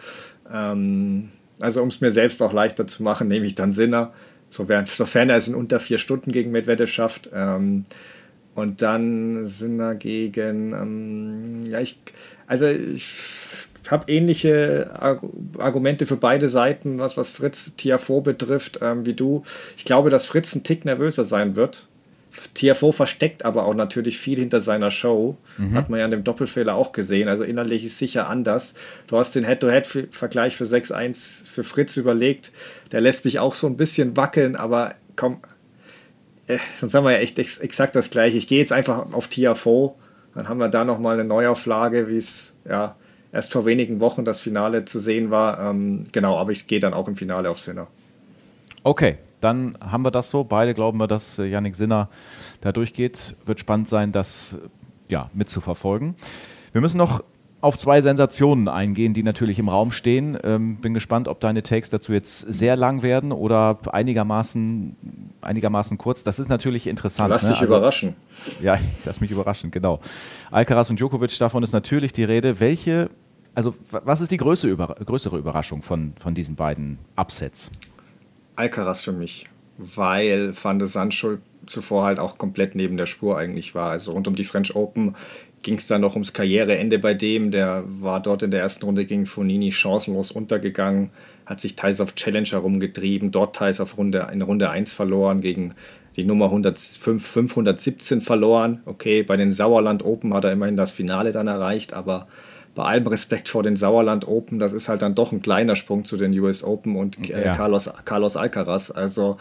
Ähm, also um es mir selbst auch leichter zu machen, nehme ich dann Sinner, sofern, sofern er es in unter vier Stunden gegen Medvedev schafft. Ähm, und dann Sinner gegen, ähm, ja ich, also ich habe ähnliche Argumente für beide Seiten, was, was Fritz Tiafoe betrifft, ähm, wie du. Ich glaube, dass Fritz ein Tick nervöser sein wird. Tiafoe versteckt aber auch natürlich viel hinter seiner Show. Mhm. Hat man ja in dem Doppelfehler auch gesehen. Also innerlich ist sicher anders. Du hast den Head-to-Head-Vergleich für sechs eins für Fritz überlegt. Der lässt mich auch so ein bisschen wackeln, aber komm, äh, sonst haben wir ja echt ex- exakt das Gleiche. Ich gehe jetzt einfach auf Tiafoe. Dann haben wir da nochmal eine Neuauflage, wie es ja erst vor wenigen Wochen das Finale zu sehen war. Ähm, genau, aber ich gehe dann auch im Finale auf Sinner. Okay. Dann haben wir das so. Beide glauben wir, dass Jannik Sinner da durchgeht. Wird spannend sein, das ja, mitzuverfolgen. Wir müssen noch auf zwei Sensationen eingehen, die natürlich im Raum stehen. Ähm, bin gespannt, ob deine Takes dazu jetzt sehr lang werden oder einigermaßen, einigermaßen kurz. Das ist natürlich interessant. Lass ne? dich also, überraschen. Ja, ich lass mich überraschen, genau. Alcaraz und Djokovic, davon ist natürlich die Rede. Welche, also was ist die größere, größere Überraschung von, von diesen beiden Upsets? Alcaraz für mich, weil Van de Zandschulp zuvor halt auch komplett neben der Spur eigentlich war. Also rund um die French Open ging es dann noch ums Karriereende bei dem. Der war dort in der ersten Runde gegen Fognini chancenlos untergegangen, hat sich teils auf Challenge herumgetrieben, dort teils auf Runde, in Runde eins verloren, gegen die Nummer hundertfünf, fünfhundertsiebzehn verloren. Okay, bei den Sauerland Open hat er immerhin das Finale dann erreicht, aber bei allem Respekt vor den Sauerland Open, das ist halt dann doch ein kleiner Sprung zu den U S Open und äh, ja. Carlos, Carlos Alcaraz. Also,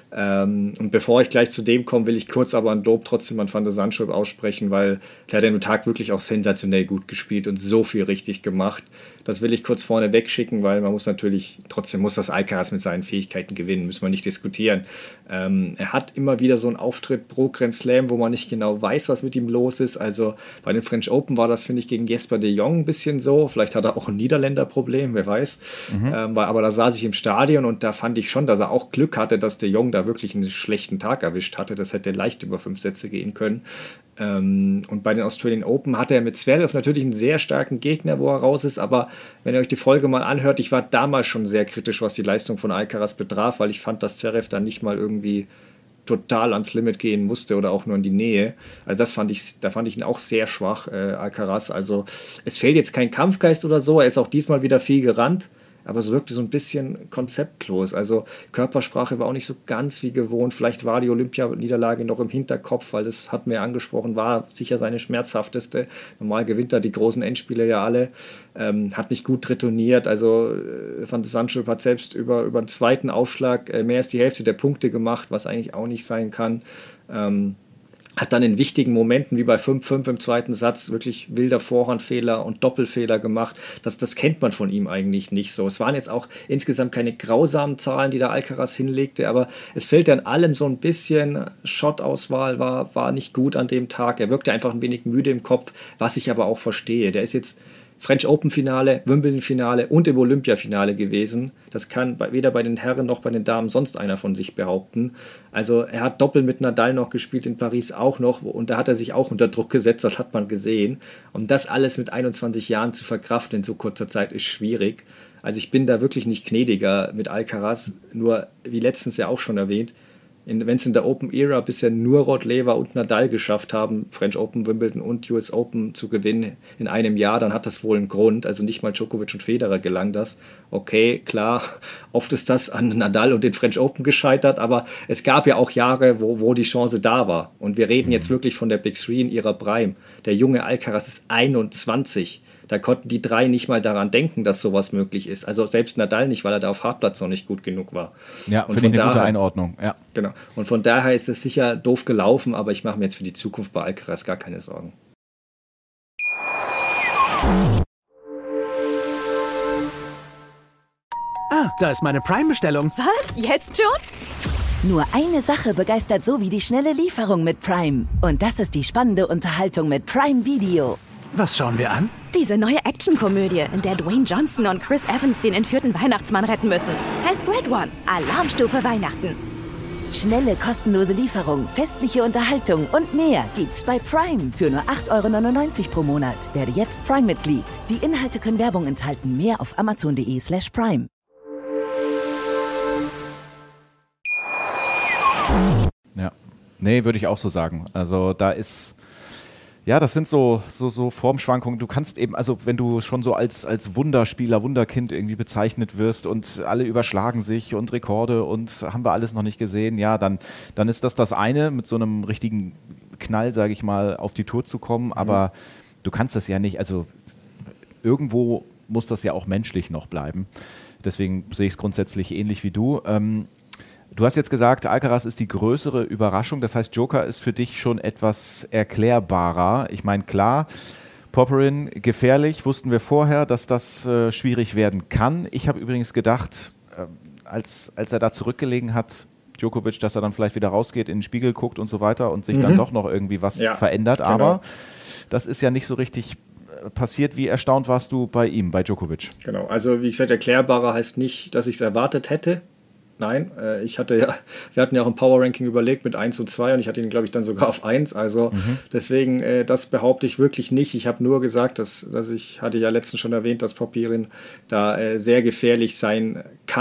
ähm, und bevor ich gleich zu dem komme, will ich kurz aber ein Lob trotzdem an Van de Zandschulp aussprechen, weil der hat den Tag wirklich auch sensationell gut gespielt und so viel richtig gemacht. Das will ich kurz vorne wegschicken, weil man muss natürlich, trotzdem muss das Alcaraz mit seinen Fähigkeiten gewinnen, müssen wir nicht diskutieren. Ähm, er hat immer wieder so einen Auftritt pro Grand Slam, wo man nicht genau weiß, was mit ihm los ist. Also bei den French Open war das, finde ich, gegen Jesper de Jong ein bisschen so. Vielleicht hat er auch ein Niederländer-Problem, wer weiß. Mhm. Ähm, aber da saß ich im Stadion und da fand ich schon, dass er auch Glück hatte, dass de Jong da wirklich einen schlechten Tag erwischt hatte. Das hätte leicht über fünf Sätze gehen können. Ähm, und bei den Australian Open hatte er mit Zverev natürlich einen sehr starken Gegner, wo er raus ist, aber wenn ihr euch die Folge mal anhört, ich war damals schon sehr kritisch, was die Leistung von Alcaraz betraf, weil ich fand, dass Zverev dann nicht mal irgendwie total ans Limit gehen musste oder auch nur in die Nähe. Also das fand ich, da fand ich ihn auch sehr schwach, äh, Alcaraz. Also es fehlt jetzt kein Kampfgeist oder so, er ist auch diesmal wieder viel gerannt, aber es wirkte so ein bisschen konzeptlos. Also Körpersprache war auch nicht so ganz wie gewohnt. Vielleicht war die Olympianiederlage noch im Hinterkopf, weil das hat mir angesprochen, war sicher seine schmerzhafteste. Normal gewinnt er die großen Endspiele ja alle. Ähm, hat nicht gut retourniert. Also äh, Van de Zandschulp hat selbst über, über einen zweiten Aufschlag äh, mehr als die Hälfte der Punkte gemacht, was eigentlich auch nicht sein kann. Ähm, hat dann in wichtigen Momenten, wie bei fünf fünf im zweiten Satz, wirklich wilder Vorhandfehler und Doppelfehler gemacht. Das, das kennt man von ihm eigentlich nicht so. Es waren jetzt auch insgesamt keine grausamen Zahlen, die der Alcaraz hinlegte, aber es fehlt an allem so ein bisschen. Shot-Auswahl war, war nicht gut an dem Tag. Er wirkte einfach ein wenig müde im Kopf, was ich aber auch verstehe. Der ist jetzt French Open Finale, Wimbledon Finale und im Olympia-Finale gewesen. Das kann bei, weder bei den Herren noch bei den Damen sonst einer von sich behaupten. Also er hat Doppel mit Nadal noch gespielt in Paris auch noch und da hat er sich auch unter Druck gesetzt, das hat man gesehen. Und das alles mit einundzwanzig Jahren zu verkraften in so kurzer Zeit ist schwierig. Also ich bin da wirklich nicht gnädiger mit Alcaraz, nur wie letztens ja auch schon erwähnt, wenn es in der Open Era bisher nur Rod Laver und Nadal geschafft haben, French Open, Wimbledon und U S Open zu gewinnen in einem Jahr, dann hat das wohl einen Grund. Also nicht mal Djokovic und Federer gelang das. Okay, klar, oft ist das an Nadal und den French Open gescheitert, aber es gab ja auch Jahre, wo, wo die Chance da war. Und wir reden jetzt wirklich von der Big Three in ihrer Prime. Der junge Alcaraz ist einundzwanzig. Da konnten die drei nicht mal daran denken, dass sowas möglich ist. Also selbst Nadal nicht, weil er da auf Hartplatz noch nicht gut genug war. Ja, finde ich eine gute Einordnung. Ja. Genau. Und von daher ist es sicher doof gelaufen, aber ich mache mir jetzt für die Zukunft bei Alcaraz gar keine Sorgen. Ah, da ist meine Prime-Bestellung. Was? Jetzt schon? Nur eine Sache begeistert so wie die schnelle Lieferung mit Prime. Und das ist die spannende Unterhaltung mit Prime Video. Was schauen wir an? Diese neue Actionkomödie, in der Dwayne Johnson und Chris Evans den entführten Weihnachtsmann retten müssen. Heißt Red One. Alarmstufe Weihnachten. Schnelle, kostenlose Lieferung, festliche Unterhaltung und mehr gibt's bei Prime für nur acht Euro neunundneunzig pro Monat. Werde jetzt Prime-Mitglied. Die Inhalte können Werbung enthalten. Mehr auf amazon.de slash prime. Ja, nee, würde ich auch so sagen. Also da ist... Ja, das sind so, so, so Formschwankungen. Du kannst eben, also wenn du schon so als, als Wunderspieler, Wunderkind irgendwie bezeichnet wirst und alle überschlagen sich und Rekorde und haben wir alles noch nicht gesehen, ja, dann, dann ist das das eine, mit so einem richtigen Knall, sage ich mal, auf die Tour zu kommen. Aber mhm. du kannst das ja nicht, also irgendwo muss das ja auch menschlich noch bleiben. Deswegen sehe ich es grundsätzlich ähnlich wie du. Ähm, Du hast jetzt gesagt, Alcaraz ist die größere Überraschung. Das heißt, Joker ist für dich schon etwas erklärbarer. Ich meine, klar, Popyrin gefährlich, wussten wir vorher, dass das äh, schwierig werden kann. Ich habe übrigens gedacht, äh, als, als er da zurückgelegen hat, Djokovic, dass er dann vielleicht wieder rausgeht, in den Spiegel guckt und so weiter und sich mhm. dann doch noch irgendwie was ja, verändert. Genau. Aber das ist ja nicht so richtig passiert. Wie erstaunt warst du bei ihm, bei Djokovic? Genau, also wie gesagt, erklärbarer heißt nicht, dass ich es erwartet hätte. Nein, äh, ich hatte ja, wir hatten ja auch ein Power-Ranking überlegt mit eins und zwei und ich hatte ihn, glaube ich, dann sogar auf eins. Also mhm. deswegen, äh, das behaupte ich wirklich nicht. Ich habe nur gesagt, dass, dass ich, hatte ja letztens schon erwähnt, dass Popyrin da äh, sehr gefährlich sein kann.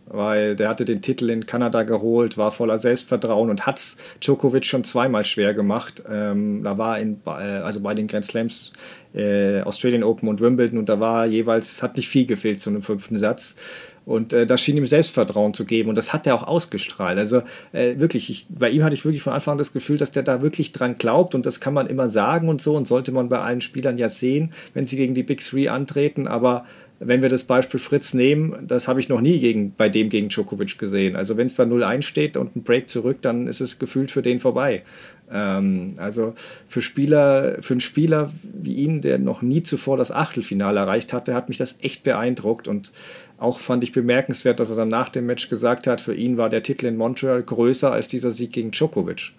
weil der hatte den Titel in Kanada geholt, war voller Selbstvertrauen und hat es Djokovic schon zweimal schwer gemacht. Ähm, da war in, also bei den Grand Slams äh, Australian Open und Wimbledon und da war jeweils, hat nicht viel gefehlt zu einem fünften Satz. Und äh, das schien ihm Selbstvertrauen zu geben und das hat er auch ausgestrahlt. Also äh, wirklich, ich, bei ihm hatte ich wirklich von Anfang an das Gefühl, dass der da wirklich dran glaubt und das kann man immer sagen und so und sollte man bei allen Spielern ja sehen, wenn sie gegen die Big Three antreten, aber wenn wir das Beispiel Fritz nehmen, das habe ich noch nie gegen, bei dem gegen Djokovic gesehen. Also wenn es da null eins steht und ein Break zurück, dann ist es gefühlt für den vorbei. Ähm, also für Spieler, für einen Spieler wie ihn, der noch nie zuvor das Achtelfinale erreicht hatte, hat mich das echt beeindruckt und auch fand ich bemerkenswert, dass er dann nach dem Match gesagt hat, für ihn war der Titel in Montreal größer als dieser Sieg gegen Djokovic.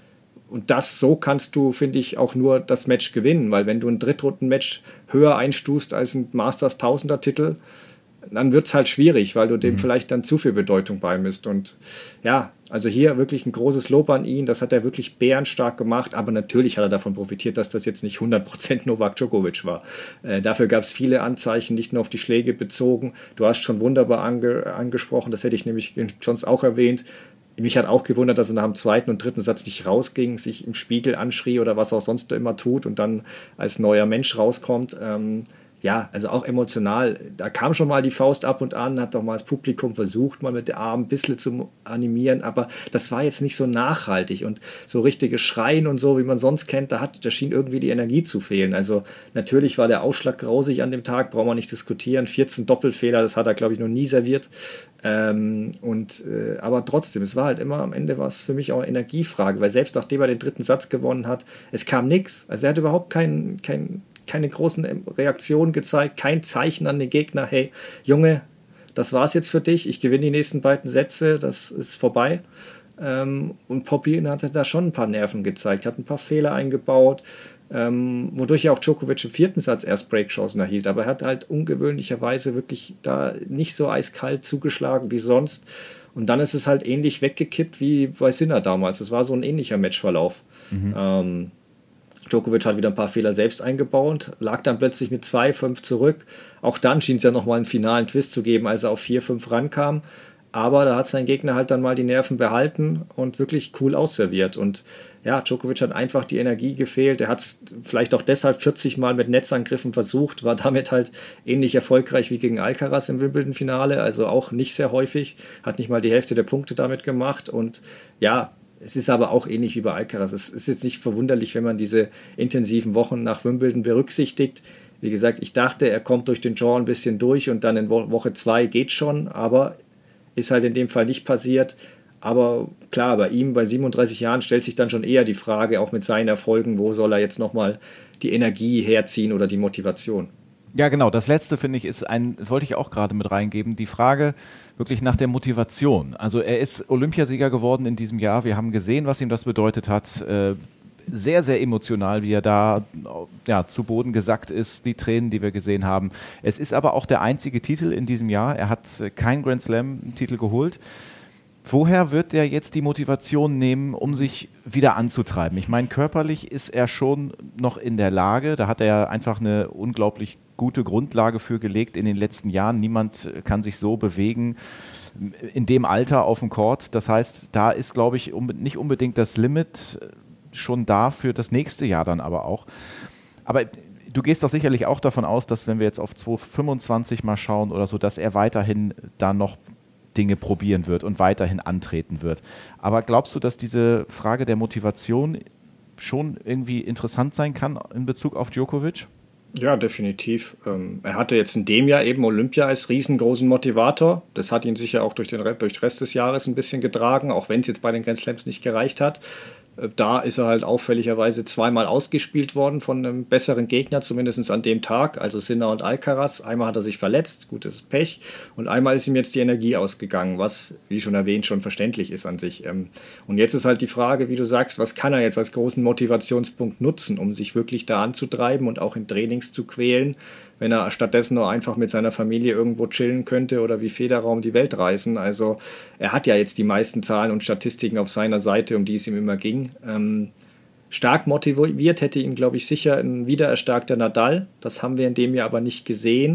Und das, so kannst du, finde ich, auch nur das Match gewinnen, weil wenn du ein Drittrunden-Match höher einstufst als ein Masters-Tausender-Titel, dann wird es halt schwierig, weil du dem mhm. vielleicht dann zu viel Bedeutung beimisst. Und ja, also hier wirklich ein großes Lob an ihn, das hat er wirklich bärenstark gemacht, aber natürlich hat er davon profitiert, dass das jetzt nicht hundert Prozent Novak Djokovic war. Äh, dafür gab es viele Anzeichen, nicht nur auf die Schläge bezogen. Du hast schon wunderbar ange- angesprochen, das hätte ich nämlich sonst auch erwähnt. Mich hat auch gewundert, dass er nach dem zweiten und dritten Satz nicht rausging, sich im Spiegel anschrie oder was auch sonst immer tut und dann als neuer Mensch rauskommt. Ähm, ja, also auch emotional. Da kam schon mal die Faust ab und an, hat doch mal das Publikum versucht, mal mit den Armen ein bisschen zu animieren, aber das war jetzt nicht so nachhaltig und so richtige Schreien und so, wie man sonst kennt, da, hat, da schien irgendwie die Energie zu fehlen. Also natürlich war der Ausschlag grausig an dem Tag, brauchen wir nicht diskutieren. vierzehn Doppelfehler, das hat er, glaube ich, noch nie serviert. Ähm, und, äh, aber trotzdem, es war halt immer am Ende was für mich auch eine Energiefrage, weil selbst nachdem er den dritten Satz gewonnen hat, es kam nichts. Also er hat überhaupt kein, kein, keine großen Reaktionen gezeigt, kein Zeichen an den Gegner, hey, Junge, das war's jetzt für dich, ich gewinne die nächsten beiden Sätze, das ist vorbei. Ähm, und Poppy hat da schon ein paar Nerven gezeigt, hat ein paar Fehler eingebaut, ähm, wodurch ja auch Djokovic im vierten Satz erst Breakchancen erhielt, aber er hat halt ungewöhnlicherweise wirklich da nicht so eiskalt zugeschlagen wie sonst und dann ist es halt ähnlich weggekippt wie bei Sinner damals, es war so ein ähnlicher Matchverlauf. Mhm. Ähm, Djokovic hat wieder ein paar Fehler selbst eingebaut, lag dann plötzlich mit zwei fünf zurück. Auch dann schien es ja nochmal einen finalen Twist zu geben, als er auf vier fünf rankam. Aber da hat sein Gegner halt dann mal die Nerven behalten und wirklich cool ausserviert. Und ja, Djokovic hat einfach die Energie gefehlt. Er hat es vielleicht auch deshalb vierzig Mal mit Netzangriffen versucht, war damit halt ähnlich erfolgreich wie gegen Alcaraz im Wimbledon-Finale. Also auch nicht sehr häufig, hat nicht mal die Hälfte der Punkte damit gemacht. Und ja, es ist aber auch ähnlich wie bei Alcaraz. Es ist jetzt nicht verwunderlich, wenn man diese intensiven Wochen nach Wimbledon berücksichtigt. Wie gesagt, ich dachte, er kommt durch den Draw ein bisschen durch und dann in Woche zwei geht schon, aber ist halt in dem Fall nicht passiert. Aber klar, bei ihm, bei siebenunddreißig Jahren, stellt sich dann schon eher die Frage, auch mit seinen Erfolgen, wo soll er jetzt nochmal die Energie herziehen oder die Motivation? Ja, genau. Das letzte, finde ich, ist ein, wollte ich auch gerade mit reingeben, die Frage wirklich nach der Motivation. Also er ist Olympiasieger geworden in diesem Jahr. Wir haben gesehen, was ihm das bedeutet hat. Sehr, sehr emotional, wie er da ja, zu Boden gesackt ist, die Tränen, die wir gesehen haben. Es ist aber auch der einzige Titel in diesem Jahr. Er hat keinen Grand Slam-Titel geholt. Woher wird er jetzt die Motivation nehmen, um sich wieder anzutreiben? Ich meine, körperlich ist er schon noch in der Lage. Da hat er einfach eine unglaublich gute Grundlage für gelegt in den letzten Jahren. Niemand kann sich so bewegen in dem Alter auf dem Court. Das heißt, da ist, glaube ich, nicht unbedingt das Limit schon da für das nächste Jahr dann aber auch. Aber du gehst doch sicherlich auch davon aus, dass wenn wir jetzt auf zwanzig fünfundzwanzig mal schauen oder so, dass er weiterhin da noch Dinge probieren wird und weiterhin antreten wird. Aber glaubst du, dass diese Frage der Motivation schon irgendwie interessant sein kann in Bezug auf Djokovic? Ja, definitiv. Ähm, er hatte jetzt in dem Jahr eben Olympia als riesengroßen Motivator. Das hat ihn sicher auch durch den, durch den Rest des Jahres ein bisschen getragen, auch wenn es jetzt bei den Grand Slams nicht gereicht hat. Da ist er halt auffälligerweise zweimal ausgespielt worden von einem besseren Gegner, zumindest an dem Tag, also Sinner und Alcaraz. Einmal hat er sich verletzt, gutes Pech, und einmal ist ihm jetzt die Energie ausgegangen, was, wie schon erwähnt, schon verständlich ist an sich. Und jetzt ist halt die Frage, wie du sagst, was kann er jetzt als großen Motivationspunkt nutzen, um sich wirklich da anzutreiben und auch in Trainings zu quälen, wenn er stattdessen nur einfach mit seiner Familie irgendwo chillen könnte oder wie Federer um die Welt reisen. Also er hat ja jetzt die meisten Zahlen und Statistiken auf seiner Seite, um die es ihm immer ging. Ähm, stark motiviert hätte ihn, glaube ich, sicher ein wiedererstarkter Nadal. Das haben wir in dem Jahr aber nicht gesehen.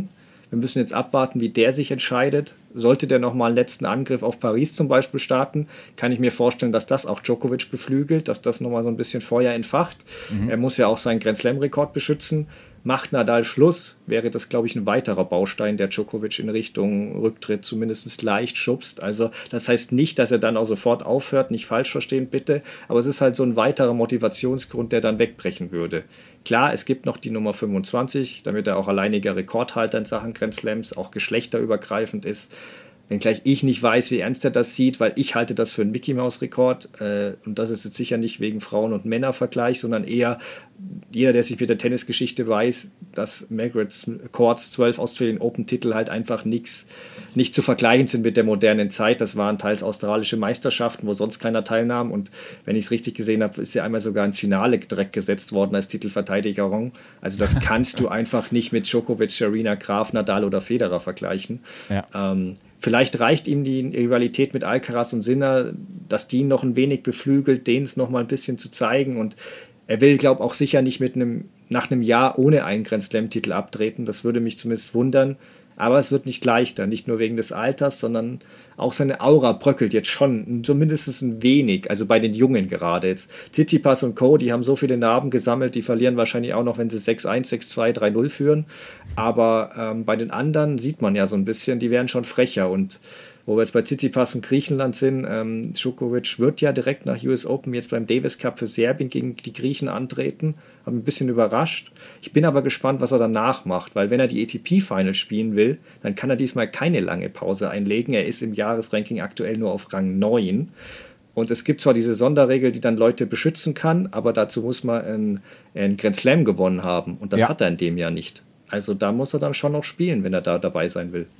Wir müssen jetzt abwarten, wie der sich entscheidet. Sollte der nochmal einen letzten Angriff auf Paris zum Beispiel starten, kann ich mir vorstellen, dass das auch Djokovic beflügelt, dass das nochmal so ein bisschen Feuer entfacht. Mhm. Er muss ja auch seinen Grand Slam-Rekord beschützen. Macht Nadal Schluss, wäre das, glaube ich, ein weiterer Baustein, der Djokovic in Richtung Rücktritt zumindest leicht schubst. Also das heißt nicht, dass er dann auch sofort aufhört, nicht falsch verstehen bitte, aber es ist halt so ein weiterer Motivationsgrund, der dann wegbrechen würde. Klar, es gibt noch die Nummer fünfundzwanzig, damit er auch alleiniger Rekordhalter in Sachen Grand Slams, auch geschlechterübergreifend ist. Wenngleich ich nicht weiß, wie ernst er das sieht, weil ich halte das für einen Mickey-Maus-Rekord. Äh, und das ist jetzt sicher nicht wegen Frauen- und Männervergleich, sondern eher jeder, der sich mit der Tennisgeschichte weiß, dass Margaret Courts zwölf Australian Open-Titel halt einfach nix, nicht zu vergleichen sind mit der modernen Zeit. Das waren teils australische Meisterschaften, wo sonst keiner teilnahm. Und wenn ich es richtig gesehen habe, ist er einmal sogar ins Finale direkt gesetzt worden als Titelverteidigerung. Also das kannst du einfach nicht mit Djokovic, Serena, Graf, Nadal oder Federer vergleichen. Ja. Ähm, Vielleicht reicht ihm die Rivalität mit Alcaraz und Sinner, dass die ihn noch ein wenig beflügelt, denen es noch mal ein bisschen zu zeigen. Und er will, glaube ich, auch sicher nicht mit einem, nach einem Jahr ohne einen Grand Slam-Titel abtreten. Das würde mich zumindest wundern. Aber es wird nicht leichter, nicht nur wegen des Alters, sondern auch seine Aura bröckelt jetzt schon, zumindest ein wenig, also bei den Jungen gerade jetzt. Tsitsipas und Co., die haben so viele Narben gesammelt, die verlieren wahrscheinlich auch noch, wenn sie sechs eins, sechs zwei, drei null führen. Aber ähm, bei den anderen sieht man ja so ein bisschen, die werden schon frecher. Und wo wir jetzt bei Tsitsipas und Griechenland sind, ähm, Djokovic wird ja direkt nach U S Open jetzt beim Davis Cup für Serbien gegen die Griechen antreten. Hat mich ein bisschen überrascht. Ich bin aber gespannt, was er danach macht, weil wenn er die A T P-Finals spielen will, dann kann er diesmal keine lange Pause einlegen. Er ist im Jahresranking aktuell nur auf Rang neun. Und es gibt zwar diese Sonderregel, die dann Leute beschützen kann, aber dazu muss man einen, einen Grand Slam gewonnen haben. Und das ja. hat er in dem Jahr nicht. Also da muss er dann schon noch spielen, wenn er da dabei sein will.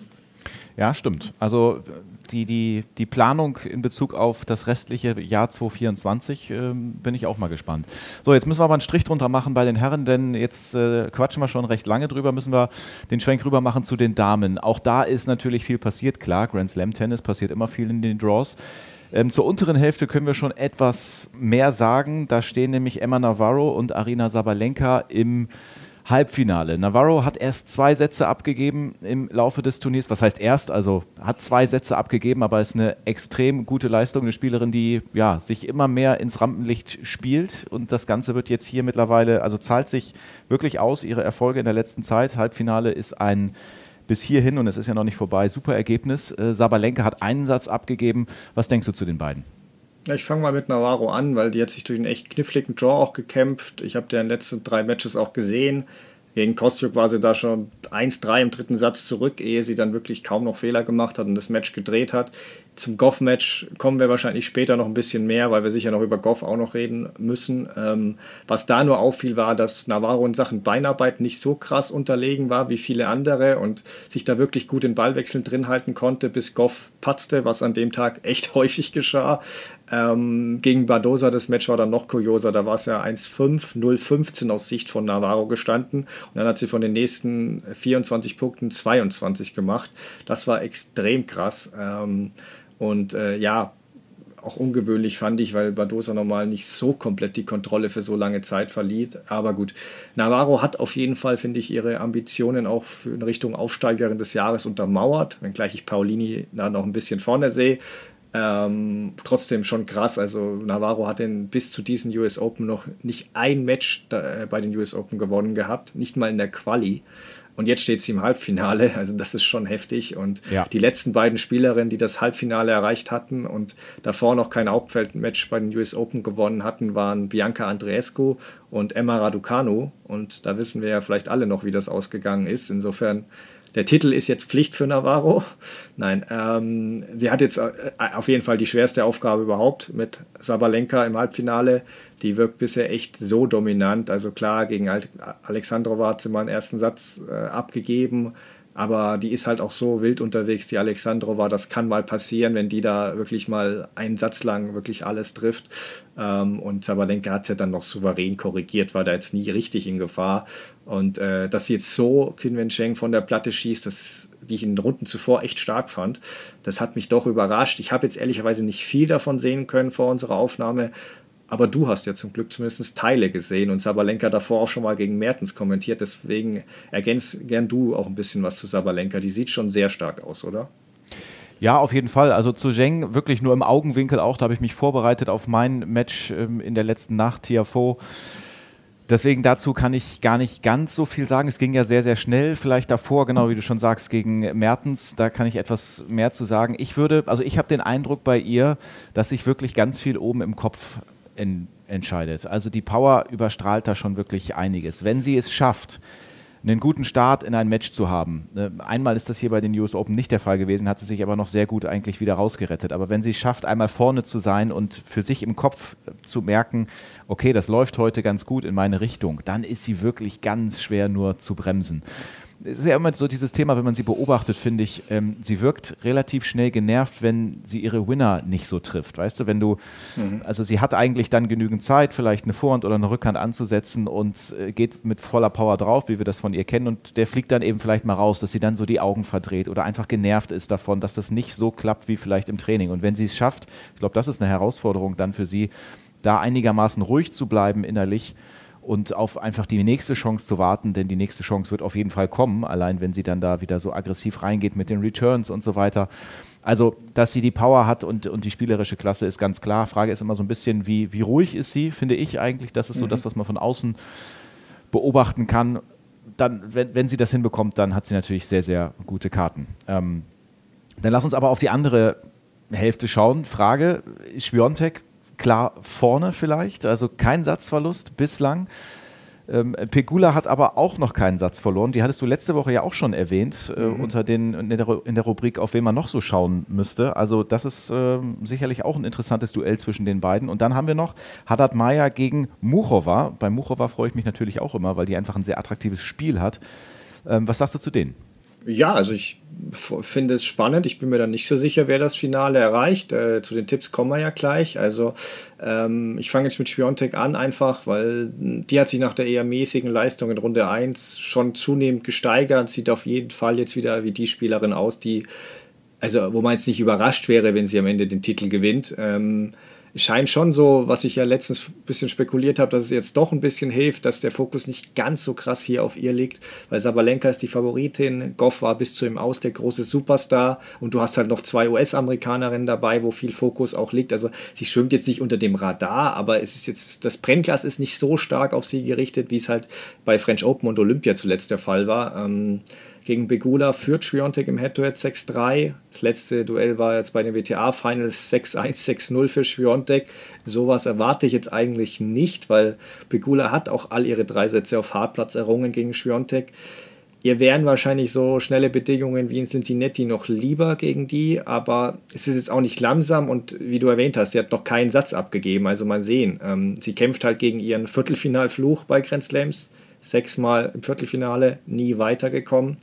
Ja, stimmt. Also die, die, die Planung in Bezug auf das restliche Jahr zwanzig vierundzwanzig ähm, bin ich auch mal gespannt. So, jetzt müssen wir aber einen Strich drunter machen bei den Herren, denn jetzt äh, quatschen wir schon recht lange drüber, müssen wir den Schwenk rüber machen zu den Damen. Auch da ist natürlich viel passiert, klar, Grand Slam Tennis passiert immer viel in den Draws. Ähm, zur unteren Hälfte können wir schon etwas mehr sagen. Da stehen nämlich Emma Navarro und Aryna Sabalenka im Halbfinale. Navarro hat erst zwei Sätze abgegeben im Laufe des Turniers. Was heißt erst? Also hat zwei Sätze abgegeben, aber ist eine extrem gute Leistung. Eine Spielerin, die ja sich immer mehr ins Rampenlicht spielt. Und das Ganze wird jetzt hier mittlerweile, also zahlt sich wirklich aus, ihre Erfolge in der letzten Zeit. Halbfinale ist ein bis hierhin, und es ist ja noch nicht vorbei, super Ergebnis. Äh, Sabalenka hat einen Satz abgegeben. Was denkst du zu den beiden? Ja, ich fange mal mit Navarro an, weil die hat sich durch einen echt kniffligen Draw auch gekämpft. Ich habe deren letzten drei Matches auch gesehen. Gegen Kostyuk war sie da schon eins drei im dritten Satz zurück, ehe sie dann wirklich kaum noch Fehler gemacht hat und das Match gedreht hat. Zum Goff-Match kommen wir wahrscheinlich später noch ein bisschen mehr, weil wir sicher noch über Goff auch noch reden müssen. Ähm, was da nur auffiel, war, dass Navarro in Sachen Beinarbeit nicht so krass unterlegen war wie viele andere und sich da wirklich gut in Ballwechseln drin halten konnte, bis Goff patzte, was an dem Tag echt häufig geschah. Ähm, gegen Badosa, das Match war dann noch kurioser, da war es ja eins fünf, null fünfzehn aus Sicht von Navarro gestanden und dann hat sie von den nächsten vierundzwanzig Punkten zweiundzwanzig gemacht. Das war extrem krass. Ähm, Und äh, ja, auch ungewöhnlich fand ich, weil Badosa normal nicht so komplett die Kontrolle für so lange Zeit verliert. Aber gut, Navarro hat auf jeden Fall, finde ich, ihre Ambitionen auch für in Richtung Aufsteigerin des Jahres untermauert, wenngleich ich Paolini da noch ein bisschen vorne sehe. Ähm, trotzdem schon krass, also Navarro hat den bis zu diesen U S Open noch nicht ein Match da, äh, bei den U S Open gewonnen gehabt, nicht mal in der Quali. Und jetzt steht sie im Halbfinale, also das ist schon heftig. Und ja. die letzten beiden Spielerinnen, die das Halbfinale erreicht hatten und davor noch kein Hauptfeldmatch bei den U S Open gewonnen hatten, waren Bianca Andreescu und Emma Raducanu. Und da wissen wir ja vielleicht alle noch, wie das ausgegangen ist. Insofern, der Titel ist jetzt Pflicht für Navarro. Nein, ähm, sie hat jetzt auf jeden Fall die schwerste Aufgabe überhaupt mit Sabalenka im Halbfinale. Die wirkt bisher echt so dominant. Also klar, gegen Alexandrova hat sie mal einen ersten Satz äh, abgegeben. Aber die ist halt auch so wild unterwegs, die Alexandrova. Das kann mal passieren, wenn die da wirklich mal einen Satz lang wirklich alles trifft. Ähm, und Sabalenka hat es ja dann noch souverän korrigiert, war da jetzt nie richtig in Gefahr. Und äh, dass sie jetzt so Qin Wencheng von der Platte schießt, das, die ich in den Runden zuvor echt stark fand, das hat mich doch überrascht. Ich habe jetzt ehrlicherweise nicht viel davon sehen können vor unserer Aufnahme. Aber du hast ja zum Glück zumindest Teile gesehen und Sabalenka davor auch schon mal gegen Mertens kommentiert. Deswegen ergänzt gern du auch ein bisschen was zu Sabalenka. Die sieht schon sehr stark aus, oder? Ja, auf jeden Fall. Also zu Zheng wirklich nur im Augenwinkel auch. Da habe ich mich vorbereitet auf mein Match ähm, in der letzten Nacht, Tiafoe. Deswegen dazu kann ich gar nicht ganz so viel sagen. Es ging ja sehr, sehr schnell. Vielleicht davor, genau wie du schon sagst, gegen Mertens, da kann ich etwas mehr zu sagen. Ich würde, also ich habe den Eindruck bei ihr, dass sich wirklich ganz viel oben im Kopf in, entscheidet. Also die Power überstrahlt da schon wirklich einiges. Wenn sie es schafft, einen guten Start in ein Match zu haben. Einmal ist das hier bei den U S Open nicht der Fall gewesen, hat sie sich aber noch sehr gut eigentlich wieder rausgerettet. Aber wenn sie es schafft, einmal vorne zu sein und für sich im Kopf zu merken, okay, das läuft heute ganz gut in meine Richtung, dann ist sie wirklich ganz schwer nur zu bremsen. Es ist ja immer so dieses Thema, wenn man sie beobachtet, finde ich, ähm, sie wirkt relativ schnell genervt, wenn sie ihre Winner nicht so trifft. Weißt du, wenn du, mhm. also sie hat eigentlich dann genügend Zeit, vielleicht eine Vorhand oder eine Rückhand anzusetzen und äh, geht mit voller Power drauf, wie wir das von ihr kennen, und der fliegt dann eben vielleicht mal raus, dass sie dann so die Augen verdreht oder einfach genervt ist davon, dass das nicht so klappt wie vielleicht im Training. Und wenn sie es schafft, ich glaube, das ist eine Herausforderung dann für sie, da einigermaßen ruhig zu bleiben innerlich und auf einfach die nächste Chance zu warten, denn die nächste Chance wird auf jeden Fall kommen, allein wenn sie dann da wieder so aggressiv reingeht mit den Returns und so weiter. Also, dass sie die Power hat und, und die spielerische Klasse ist ganz klar. Frage ist immer so ein bisschen, wie, wie ruhig ist sie, finde ich eigentlich. Das ist so mhm. das, was man von außen beobachten kann. Dann, wenn, wenn sie das hinbekommt, dann hat sie natürlich sehr, sehr gute Karten. Ähm, dann lass uns aber auf die andere Hälfte schauen. Frage, Świątek klar vorne vielleicht, also kein Satzverlust bislang. Ähm, Pegula hat aber auch noch keinen Satz verloren. Die hattest du letzte Woche ja auch schon erwähnt, äh, mhm. unter den, in der, in der Rubrik, auf wen man noch so schauen müsste. Also das ist äh, sicherlich auch ein interessantes Duell zwischen den beiden. Und dann haben wir noch Haddad Maia gegen Muchova. Bei Muchova freue ich mich natürlich auch immer, weil die einfach ein sehr attraktives Spiel hat. Ähm, was sagst du zu denen? Ja, also ich finde es spannend. Ich bin mir dann nicht so sicher, wer das Finale erreicht. Äh, zu den Tipps kommen wir ja gleich. Also ähm, ich fange jetzt mit Świątek an, einfach, weil die hat sich nach der eher mäßigen Leistung in Runde eins schon zunehmend gesteigert. Sieht auf jeden Fall jetzt wieder wie die Spielerin aus, die, also wo man jetzt nicht überrascht wäre, wenn sie am Ende den Titel gewinnt. Ähm, Es scheint schon so, was ich ja letztens ein bisschen spekuliert habe, dass es jetzt doch ein bisschen hilft, dass der Fokus nicht ganz so krass hier auf ihr liegt, weil Sabalenka ist die Favoritin, Goff war bis zu ihm aus der große Superstar und du hast halt noch zwei U S-Amerikanerinnen dabei, wo viel Fokus auch liegt. Also sie schwimmt jetzt nicht unter dem Radar, aber es ist jetzt, das Brennglas ist nicht so stark auf sie gerichtet, wie es halt bei French Open und Olympia zuletzt der Fall war. Ähm, Gegen Pegula führt Świątek im Head-to-Head sechs drei. Das letzte Duell war jetzt bei den W T A-Finals sechs eins, sechs null für Świątek. Sowas erwarte ich jetzt eigentlich nicht, weil Pegula hat auch all ihre drei Sätze auf Hartplatz errungen gegen Świątek. Ihr wären wahrscheinlich so schnelle Bedingungen wie in Cincinnati noch lieber gegen die, aber es ist jetzt auch nicht langsam und wie du erwähnt hast, sie hat noch keinen Satz abgegeben, also mal sehen. Ähm, sie kämpft halt gegen ihren Viertelfinalfluch bei Grand Slams. Sechsmal im Viertelfinale, nie weitergekommen.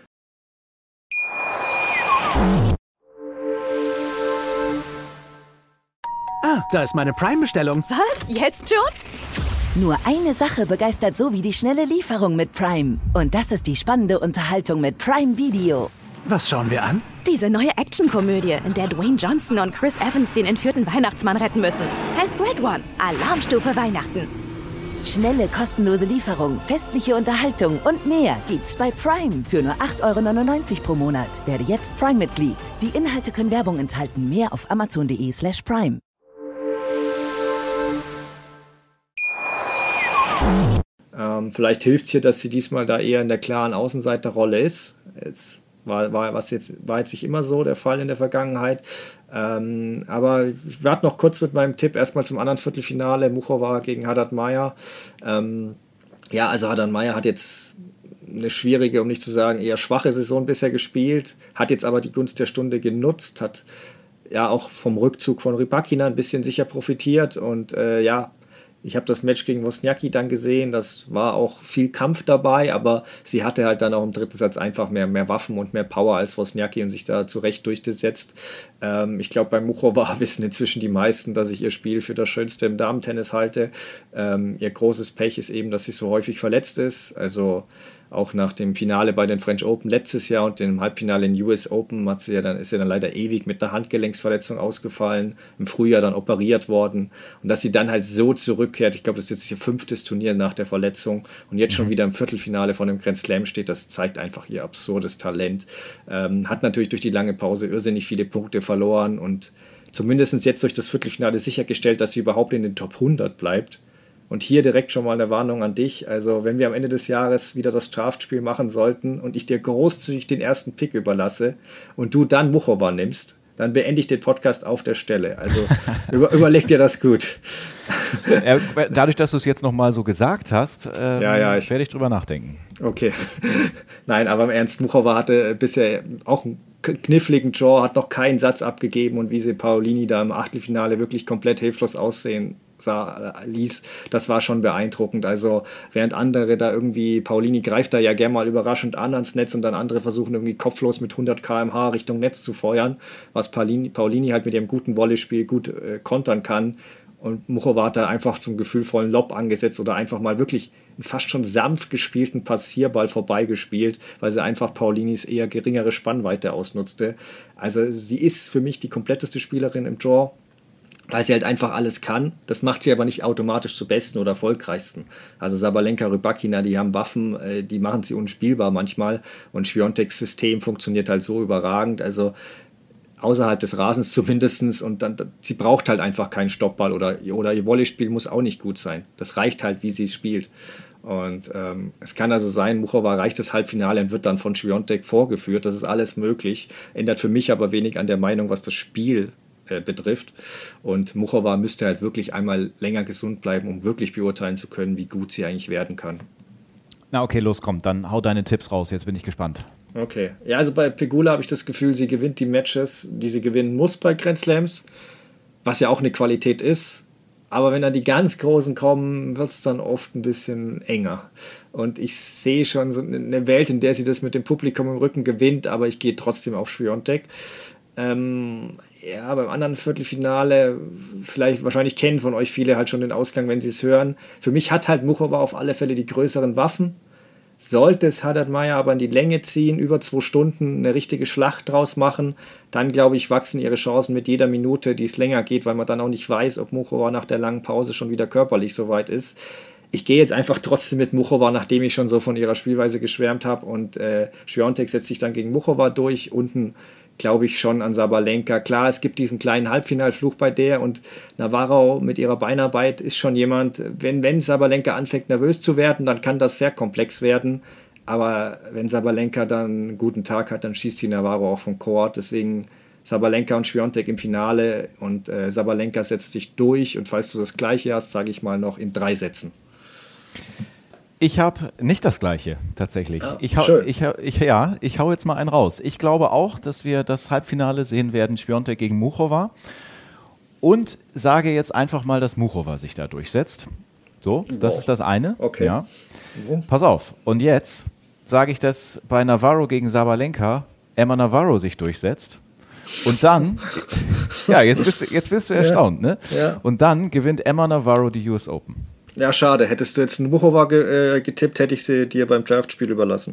Ah, da ist meine Prime-Bestellung. Was? Jetzt schon? Nur eine Sache begeistert so wie die schnelle Lieferung mit Prime. Und das ist die spannende Unterhaltung mit Prime Video. Was schauen wir an? Diese neue Actionkomödie, in der Dwayne Johnson und Chris Evans den entführten Weihnachtsmann retten müssen. Heißt Red One. Alarmstufe Weihnachten. Schnelle, kostenlose Lieferung, festliche Unterhaltung und mehr gibt's bei Prime für nur acht Euro neunundneunzig pro Monat. Werde jetzt Prime-Mitglied. Die Inhalte können Werbung enthalten. Mehr auf amazon.de slash prime. Ähm, vielleicht hilft es hier, dass sie diesmal da eher in der klaren Außenseiterrolle ist. Jetzt war, war, was jetzt, war jetzt nicht immer so der Fall in der Vergangenheit. Ähm, aber ich warte noch kurz mit meinem Tipp erstmal zum anderen Viertelfinale. Muchova gegen Haddad Maia. Ähm, ja, also Haddad Maia hat jetzt eine schwierige, um nicht zu sagen eher schwache Saison bisher gespielt, hat jetzt aber die Gunst der Stunde genutzt, hat ja auch vom Rückzug von Rybakina ein bisschen sicher profitiert und äh, ja, ich habe das Match gegen Wozniacki dann gesehen, das war auch viel Kampf dabei, aber sie hatte halt dann auch im dritten Satz einfach mehr, mehr Waffen und mehr Power als Wozniacki und sich da zurecht durchgesetzt. Ähm, ich glaube, bei Muchova wissen inzwischen die meisten, dass ich ihr Spiel für das Schönste im Damentennis halte. Ähm, ihr großes Pech ist eben, dass sie so häufig verletzt ist, also Auch nach dem Finale bei den French Open letztes Jahr und dem Halbfinale in U S Open hat sie ja dann, ist sie dann leider ewig mit einer Handgelenksverletzung ausgefallen, im Frühjahr dann operiert worden. Und dass sie dann halt so zurückkehrt, ich glaube, das ist jetzt ihr fünftes Turnier nach der Verletzung und jetzt mhm. schon wieder im Viertelfinale von einem Grand Slam steht, das zeigt einfach ihr absurdes Talent. Ähm, hat natürlich durch die lange Pause irrsinnig viele Punkte verloren und zumindest jetzt durch das Viertelfinale sichergestellt, dass sie überhaupt in den Top hundert bleibt. Und hier direkt schon mal eine Warnung an dich. Also wenn wir am Ende des Jahres wieder das Draftspiel machen sollten und ich dir großzügig den ersten Pick überlasse und du dann Muchova nimmst, dann beende ich den Podcast auf der Stelle. Also über, überleg dir das gut. Ja, dadurch, dass du es jetzt nochmal so gesagt hast, ähm, ja, ja, ich, werde ich drüber nachdenken. Okay. Nein, aber im Ernst, Muchova hatte bisher auch einen kniffligen Draw, hat noch keinen Satz abgegeben und wie sie Paolini da im Achtelfinale wirklich komplett hilflos aussehen sah, ließ, das war schon beeindruckend. Also während andere da irgendwie, Paolini greift da ja gerne mal überraschend an ans Netz und dann andere versuchen irgendwie kopflos mit hundert Kilometer pro Stunde Richtung Netz zu feuern, was Paolini, Paolini halt mit ihrem guten Volleyspiel gut äh, kontern kann. Und Muchova hat da einfach zum gefühlvollen Lob angesetzt oder einfach mal wirklich einen fast schon sanft gespielten Passierball vorbeigespielt, weil sie einfach Paulinis eher geringere Spannweite ausnutzte. Also sie ist für mich die kompletteste Spielerin im Draw, weil sie halt einfach alles kann. Das macht sie aber nicht automatisch zur besten oder erfolgreichsten. Also Sabalenka, Rybakina, die haben Waffen, die machen sie unspielbar manchmal und Świątek's System funktioniert halt so überragend. Also außerhalb des Rasens zumindest und dann, sie braucht halt einfach keinen Stoppball oder, oder ihr Volleyspiel muss auch nicht gut sein. Das reicht halt, wie sie es spielt. Und ähm, es kann also sein, Muchova erreicht das Halbfinale und wird dann von Świątek vorgeführt. Das ist alles möglich, ändert für mich aber wenig an der Meinung, was das Spiel äh, betrifft. Und Muchova müsste halt wirklich einmal länger gesund bleiben, um wirklich beurteilen zu können, wie gut sie eigentlich werden kann. Na okay, los, komm, dann hau deine Tipps raus, jetzt bin ich gespannt. Okay, ja, also bei Pegula habe ich das Gefühl, sie gewinnt die Matches, die sie gewinnen muss bei Grand Slams, was ja auch eine Qualität ist. Aber wenn dann die ganz Großen kommen, wird es dann oft ein bisschen enger. Und ich sehe schon so eine Welt, in der sie das mit dem Publikum im Rücken gewinnt, aber ich gehe trotzdem auf Świątek. Ähm, ja, beim anderen Viertelfinale, vielleicht, wahrscheinlich kennen von euch viele halt schon den Ausgang, wenn sie es hören. Für mich hat halt Muchova auf alle Fälle die größeren Waffen. Sollte es Haddad Maia aber in die Länge ziehen, über zwei Stunden eine richtige Schlacht draus machen, dann glaube ich, wachsen ihre Chancen mit jeder Minute, die es länger geht, weil man dann auch nicht weiß, ob Muchova nach der langen Pause schon wieder körperlich so weit ist. Ich gehe jetzt einfach trotzdem mit Muchova, nachdem ich schon so von ihrer Spielweise geschwärmt habe und äh, Świątek setzt sich dann gegen Muchova durch. Unten glaube ich schon an Sabalenka. Klar, es gibt diesen kleinen Halbfinalfluch bei der und Navarro mit ihrer Beinarbeit ist schon jemand, wenn, wenn Sabalenka anfängt nervös zu werden, dann kann das sehr komplex werden, aber wenn Sabalenka dann einen guten Tag hat, dann schießt die Navarro auch vom Court, deswegen Sabalenka und Świątek im Finale und äh, Sabalenka setzt sich durch und falls du das Gleiche hast, sage ich mal noch in drei Sätzen. Ich habe nicht das Gleiche, tatsächlich. Ja, ich hau, ich, ich, ja, ich hau jetzt mal einen raus. Ich glaube auch, dass wir das Halbfinale sehen werden, Świątek gegen Muchova. Und sage jetzt einfach mal, dass Muchova sich da durchsetzt. So, das wow. ist das eine. Okay. Ja. Pass auf. Und jetzt sage ich, dass bei Navarro gegen Sabalenka Emma Navarro sich durchsetzt. Und dann, ja, jetzt bist, jetzt bist du erstaunt, ja. ne? Ja. Und dann gewinnt Emma Navarro die U S Open. Ja, schade. Hättest du jetzt eine Muchova ge- äh, getippt, hätte ich sie dir beim Draftspiel überlassen.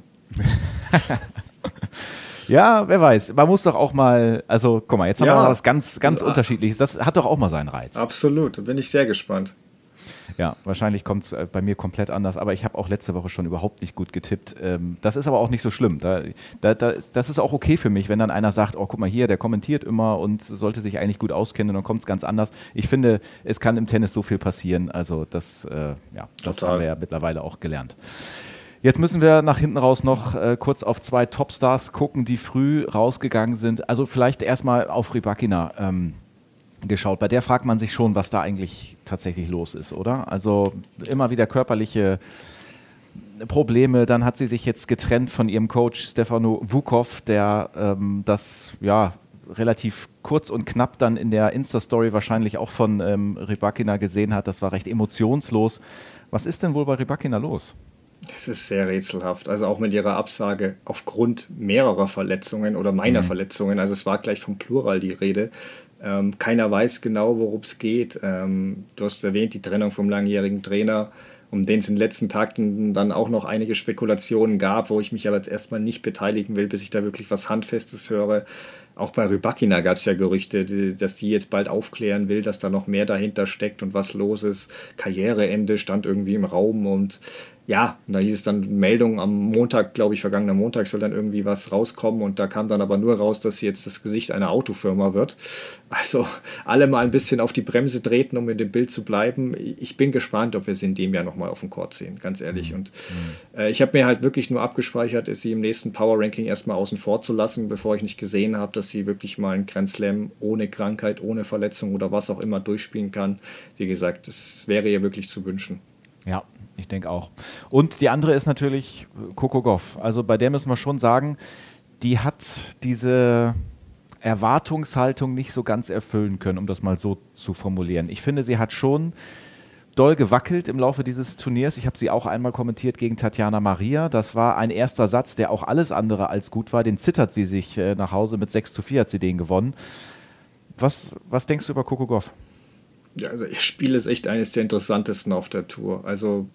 Ja, wer weiß. Man muss doch auch mal, also guck mal, jetzt haben ja. wir mal was ganz, ganz also, Unterschiedliches. Das hat doch auch mal seinen Reiz. Absolut, da bin ich sehr gespannt. Ja, wahrscheinlich kommt es bei mir komplett anders, aber ich habe auch letzte Woche schon überhaupt nicht gut getippt. Das ist aber auch nicht so schlimm. Da, da, das ist auch okay für mich, wenn dann einer sagt, oh guck mal hier, der kommentiert immer und sollte sich eigentlich gut auskennen und dann kommt es ganz anders. Ich finde, es kann im Tennis so viel passieren, also das, äh, ja, das haben wir ja mittlerweile auch gelernt. Jetzt müssen wir nach hinten raus noch äh, kurz auf zwei Topstars gucken, die früh rausgegangen sind. Also vielleicht erstmal auf Rybakina ähm, geschaut. Bei der fragt man sich schon, was da eigentlich tatsächlich los ist, oder? Also immer wieder körperliche Probleme. Dann hat sie sich jetzt getrennt von ihrem Coach Stefano Vukov, der ähm, das ja relativ kurz und knapp dann in der Insta-Story wahrscheinlich auch von ähm, Rybakina gesehen hat. Das war recht emotionslos. Was ist denn wohl bei Rybakina los? Es ist sehr rätselhaft. Also auch mit ihrer Absage aufgrund mehrerer Verletzungen oder meiner mhm. Verletzungen. Also es war gleich vom Plural die Rede. Ähm, keiner weiß genau, worum es geht. Ähm, du hast erwähnt, die Trennung vom langjährigen Trainer. um den es in den letzten Tagen dann auch noch einige Spekulationen gab, wo ich mich aber jetzt erstmal nicht beteiligen will, bis ich da wirklich was Handfestes höre. Auch bei Rybakina gab es ja Gerüchte, dass die jetzt bald aufklären will, dass da noch mehr dahinter steckt und was los ist. Karriereende stand irgendwie im Raum und ja, da hieß es dann Meldung am Montag, glaube ich, vergangener Montag soll dann irgendwie was rauskommen und da kam dann aber nur raus, dass sie jetzt das Gesicht einer Autofirma wird. Also alle mal ein bisschen auf die Bremse treten, um in dem Bild zu bleiben. Ich bin gespannt, ob wir sie in dem Jahr nochmal auf dem Court sehen, ganz ehrlich. Und äh, ich habe mir halt wirklich nur abgespeichert, sie im nächsten Power Ranking erstmal außen vor zu lassen, bevor ich nicht gesehen habe, dass sie wirklich mal einen Grand Slam ohne Krankheit, ohne Verletzung oder was auch immer durchspielen kann. Wie gesagt, das wäre ihr wirklich zu wünschen. Ja, ich denke auch. Und die andere ist natürlich Coco Gauff. Also bei der müssen wir schon sagen, die hat diese Erwartungshaltung nicht so ganz erfüllen können, um das mal so zu formulieren. Ich finde, sie hat schon doll gewackelt im Laufe dieses Turniers. Ich habe sie auch einmal kommentiert gegen Tatjana Maria. Das war ein erster Satz, der auch alles andere als gut war. Den zittert sie sich äh, nach Hause. Mit sechs zu vier hat sie den gewonnen. Was, was denkst du über Coco Gauff? Ja, also ihr Spiel ist echt eines der interessantesten auf der Tour. Also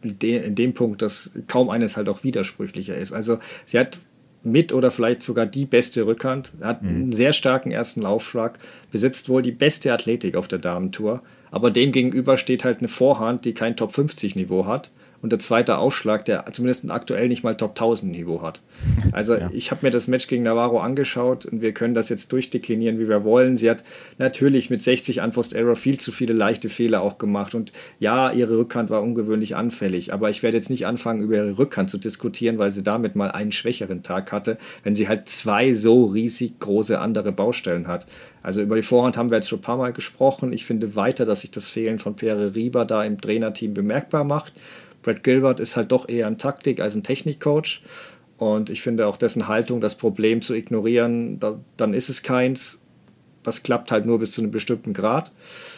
in dem Punkt, dass kaum eines halt auch widersprüchlicher ist. Also sie hat mit oder vielleicht sogar die beste Rückhand, hat mhm. einen sehr starken ersten Laufschlag, besitzt wohl die beste Athletik auf der Damentour, aber dem gegenüber steht halt eine Vorhand, die kein Top fünfzig Niveau hat und der zweite Ausschlag, der zumindest aktuell nicht mal Top tausend Niveau hat. Also ja. Ich habe mir das Match gegen Navarro angeschaut und wir können das jetzt durchdeklinieren, wie wir wollen. Sie hat natürlich mit sechzig Unforced Error viel zu viele leichte Fehler auch gemacht und ja, ihre Rückhand war ungewöhnlich anfällig, aber ich werde jetzt nicht anfangen, über ihre Rückhand zu diskutieren, weil sie damit mal einen schwächeren Tag hatte, wenn sie halt zwei so riesig große andere Baustellen hat. Also über die Vorhand haben wir jetzt schon ein paar Mal gesprochen. Ich finde weiter, dass sich das Fehlen von Pere Riba da im Trainerteam bemerkbar macht. Brad Gilbert ist halt doch eher ein Taktik- als ein Technikcoach und ich finde auch dessen Haltung, das Problem zu ignorieren, da, dann ist es keins. Das klappt halt nur bis zu einem bestimmten Grad.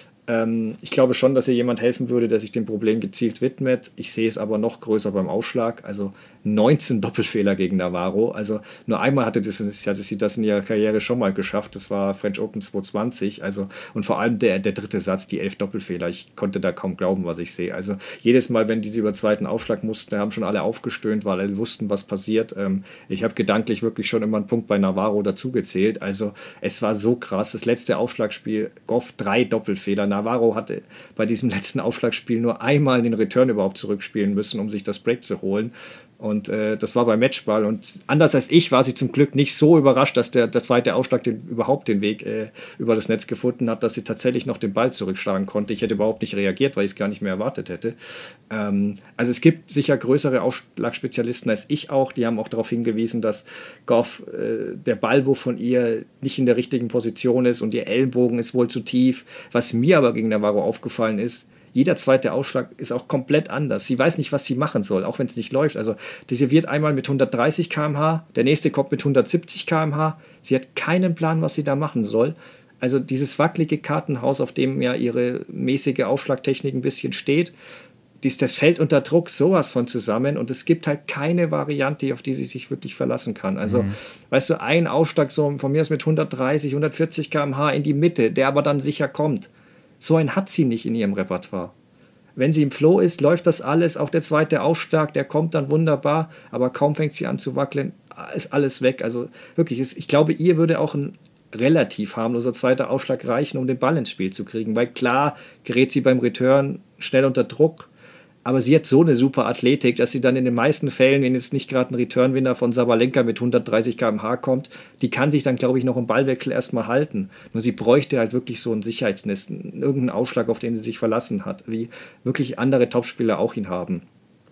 Ähm, ich glaube schon, dass ihr jemand helfen würde, der sich dem Problem gezielt widmet. Ich sehe es aber noch größer beim Ausschlag. Also neunzehn Doppelfehler gegen Navarro. Also nur einmal hatte, das, hatte sie das in ihrer Karriere schon mal geschafft. Das war French Open zwanzig zwanzig. Also, und vor allem der, der dritte Satz, die elf Doppelfehler. Ich konnte da kaum glauben, was ich sehe. Also jedes Mal, wenn diese über zweiten Aufschlag mussten, da haben schon alle aufgestöhnt, weil alle wussten, was passiert. Ähm, ich habe gedanklich wirklich schon immer einen Punkt bei Navarro dazugezählt. Also es war so krass. Das letzte Aufschlagspiel, Gauff drei Doppelfehler. Navarro hatte bei diesem letzten Aufschlagspiel nur einmal den Return überhaupt zurückspielen müssen, um sich das Break zu holen. Und äh, das war beim Matchball. Und anders als ich war sie zum Glück nicht so überrascht, dass der, der zweite Aufschlag den, überhaupt den Weg äh, über das Netz gefunden hat, dass sie tatsächlich noch den Ball zurückschlagen konnte. Ich hätte überhaupt nicht reagiert, weil ich es gar nicht mehr erwartet hätte. Ähm, also es gibt sicher größere Aufschlagspezialisten als ich auch. Die haben auch darauf hingewiesen, dass Gauff, äh, der Ballwurf von ihr nicht in der richtigen Position ist und ihr Ellenbogen ist wohl zu tief. Was mir aber gegen Navarro aufgefallen ist, jeder zweite Ausschlag ist auch komplett anders. Sie weiß nicht, was sie machen soll, auch wenn es nicht läuft. Also die serviert einmal mit hundertdreißig Kilometer pro Stunde, der nächste kommt mit hundertsiebzig Kilometer pro Stunde. Sie hat keinen Plan, was sie da machen soll. Also dieses wackelige Kartenhaus, auf dem ja ihre mäßige Aufschlagtechnik ein bisschen steht, dies, das fällt unter Druck sowas von zusammen und es gibt halt keine Variante, auf die sie sich wirklich verlassen kann. Also, mhm. weißt du, ein Aufschlag so von mir aus mit hundertdreißig, hundertvierzig Kilometer pro Stunde in die Mitte, der aber dann sicher kommt. So einen hat sie nicht in ihrem Repertoire. Wenn sie im Flow ist, läuft das alles. Auch der zweite Aufschlag, der kommt dann wunderbar. Aber kaum fängt sie an zu wackeln, ist alles weg. Also wirklich, ich glaube, ihr würde auch ein relativ harmloser zweiter Aufschlag reichen, um den Ball ins Spiel zu kriegen. Weil klar gerät sie beim Return schnell unter Druck. Aber sie hat so eine super Athletik, dass sie dann in den meisten Fällen, wenn jetzt nicht gerade ein Return-Winner von Sabalenka mit hundertdreißig Kilometer pro Stunde kommt, die kann sich dann, glaube ich, noch im Ballwechsel erstmal halten. Nur sie bräuchte halt wirklich so ein Sicherheitsnest, irgendeinen Ausschlag, auf den sie sich verlassen hat, wie wirklich andere Topspieler auch ihn haben.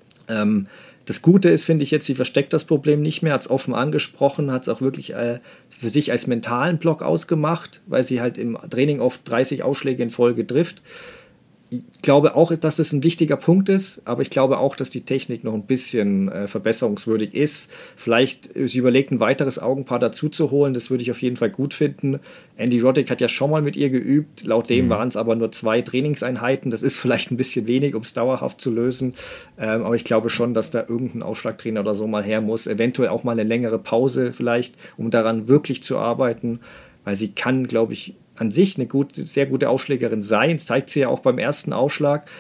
Ähm, das Gute ist, finde ich jetzt, sie versteckt das Problem nicht mehr, hat es offen angesprochen, hat es auch wirklich äh, für sich als mentalen Block ausgemacht, weil sie halt im Training oft dreißig Ausschläge in Folge trifft. Ich glaube auch, dass das ein wichtiger Punkt ist, aber ich glaube auch, dass die Technik noch ein bisschen äh, verbesserungswürdig ist. Vielleicht, sie überlegt, ein weiteres Augenpaar dazu zu holen, das würde ich auf jeden Fall gut finden. Andy Roddick hat ja schon mal mit ihr geübt, laut dem mhm. waren es aber nur zwei Trainingseinheiten. Das ist vielleicht ein bisschen wenig, um es dauerhaft zu lösen, ähm, aber ich glaube schon, dass da irgendein Aufschlagtrainer oder so mal her muss. Eventuell auch mal eine längere Pause vielleicht, um daran wirklich zu arbeiten, weil sie kann, glaube ich, an sich eine gut, sehr gute Aufschlägerin sein. Das zeigt sie ja auch beim ersten Aufschlag.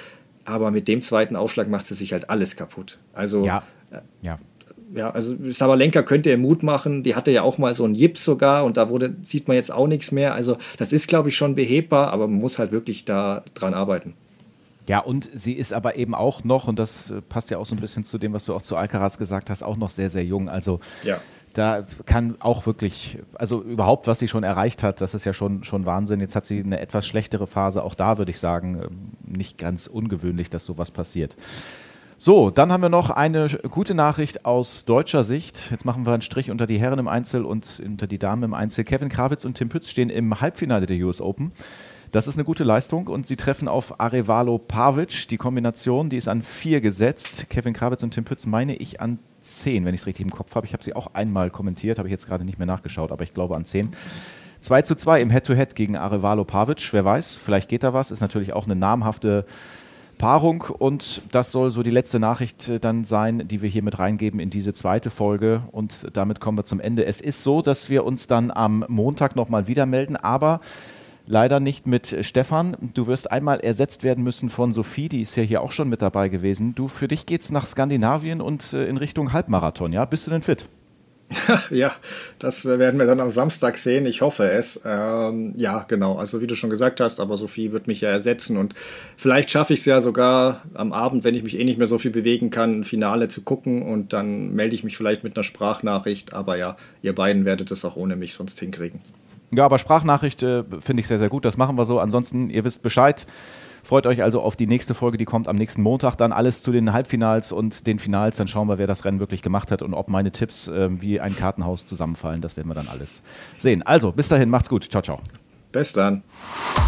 aber mit dem zweiten Aufschlag macht sie sich halt alles kaputt. Also, ja, ja. Ja, also Sabalenka könnte ihr Mut machen, die hatte ja auch mal so einen Jips sogar und da wurde, sieht man jetzt auch nichts mehr. Also das ist, glaube ich, schon behebbar, aber man muss halt wirklich da dran arbeiten. Ja, und sie ist aber eben auch noch, und das passt ja auch so ein bisschen zu dem, was du auch zu Alcaraz gesagt hast, auch noch sehr, sehr jung. Also ja. Da kann auch wirklich, also überhaupt, was sie schon erreicht hat, das ist ja schon, schon Wahnsinn. Jetzt hat sie eine etwas schlechtere Phase, auch da würde ich sagen, nicht ganz ungewöhnlich, dass sowas passiert. So, dann haben wir noch eine gute Nachricht aus deutscher Sicht. Jetzt machen wir einen Strich unter die Herren im Einzel und unter die Damen im Einzel. Kevin Krawitz und Tim Pütz stehen im Halbfinale der U S Open. Das ist eine gute Leistung und sie treffen auf Arevalo Pavic. Die Kombination, die ist an vier gesetzt. Kevin Krawitz und Tim Pütz meine ich an zehn, wenn ich es richtig im Kopf habe. Ich habe sie auch einmal kommentiert, habe ich jetzt gerade nicht mehr nachgeschaut, aber ich glaube an zehn. zwei zu zwei im Head-to-Head gegen Arevalo Pavic. Wer weiß, vielleicht geht da was. Ist natürlich auch eine namhafte Paarung und das soll so die letzte Nachricht dann sein, die wir hier mit reingeben in diese zweite Folge und damit kommen wir zum Ende. Es ist so, dass wir uns dann am Montag nochmal wieder melden, aber leider nicht mit Stefan. Du wirst einmal ersetzt werden müssen von Sophie, die ist ja hier auch schon mit dabei gewesen. Du, für dich geht's nach Skandinavien und in Richtung Halbmarathon, ja? Bist du denn fit? Ja, das werden wir dann am Samstag sehen. Ich hoffe es. Ähm, ja, genau. Also wie du schon gesagt hast, aber Sophie wird mich ja ersetzen und vielleicht schaffe ich es ja sogar am Abend, wenn ich mich eh nicht mehr so viel bewegen kann, ein Finale zu gucken und dann melde ich mich vielleicht mit einer Sprachnachricht. Aber ja, ihr beiden werdet es auch ohne mich sonst hinkriegen. Ja, aber Sprachnachricht äh, finde ich sehr, sehr gut. Das machen wir so. Ansonsten, ihr wisst Bescheid. Freut euch also auf die nächste Folge, die kommt am nächsten Montag. Dann alles zu den Halbfinals und den Finals. Dann schauen wir, wer das Rennen wirklich gemacht hat und ob meine Tipps äh, wie ein Kartenhaus zusammenfallen. Das werden wir dann alles sehen. Also, bis dahin, macht's gut. Ciao, ciao. Bis dann.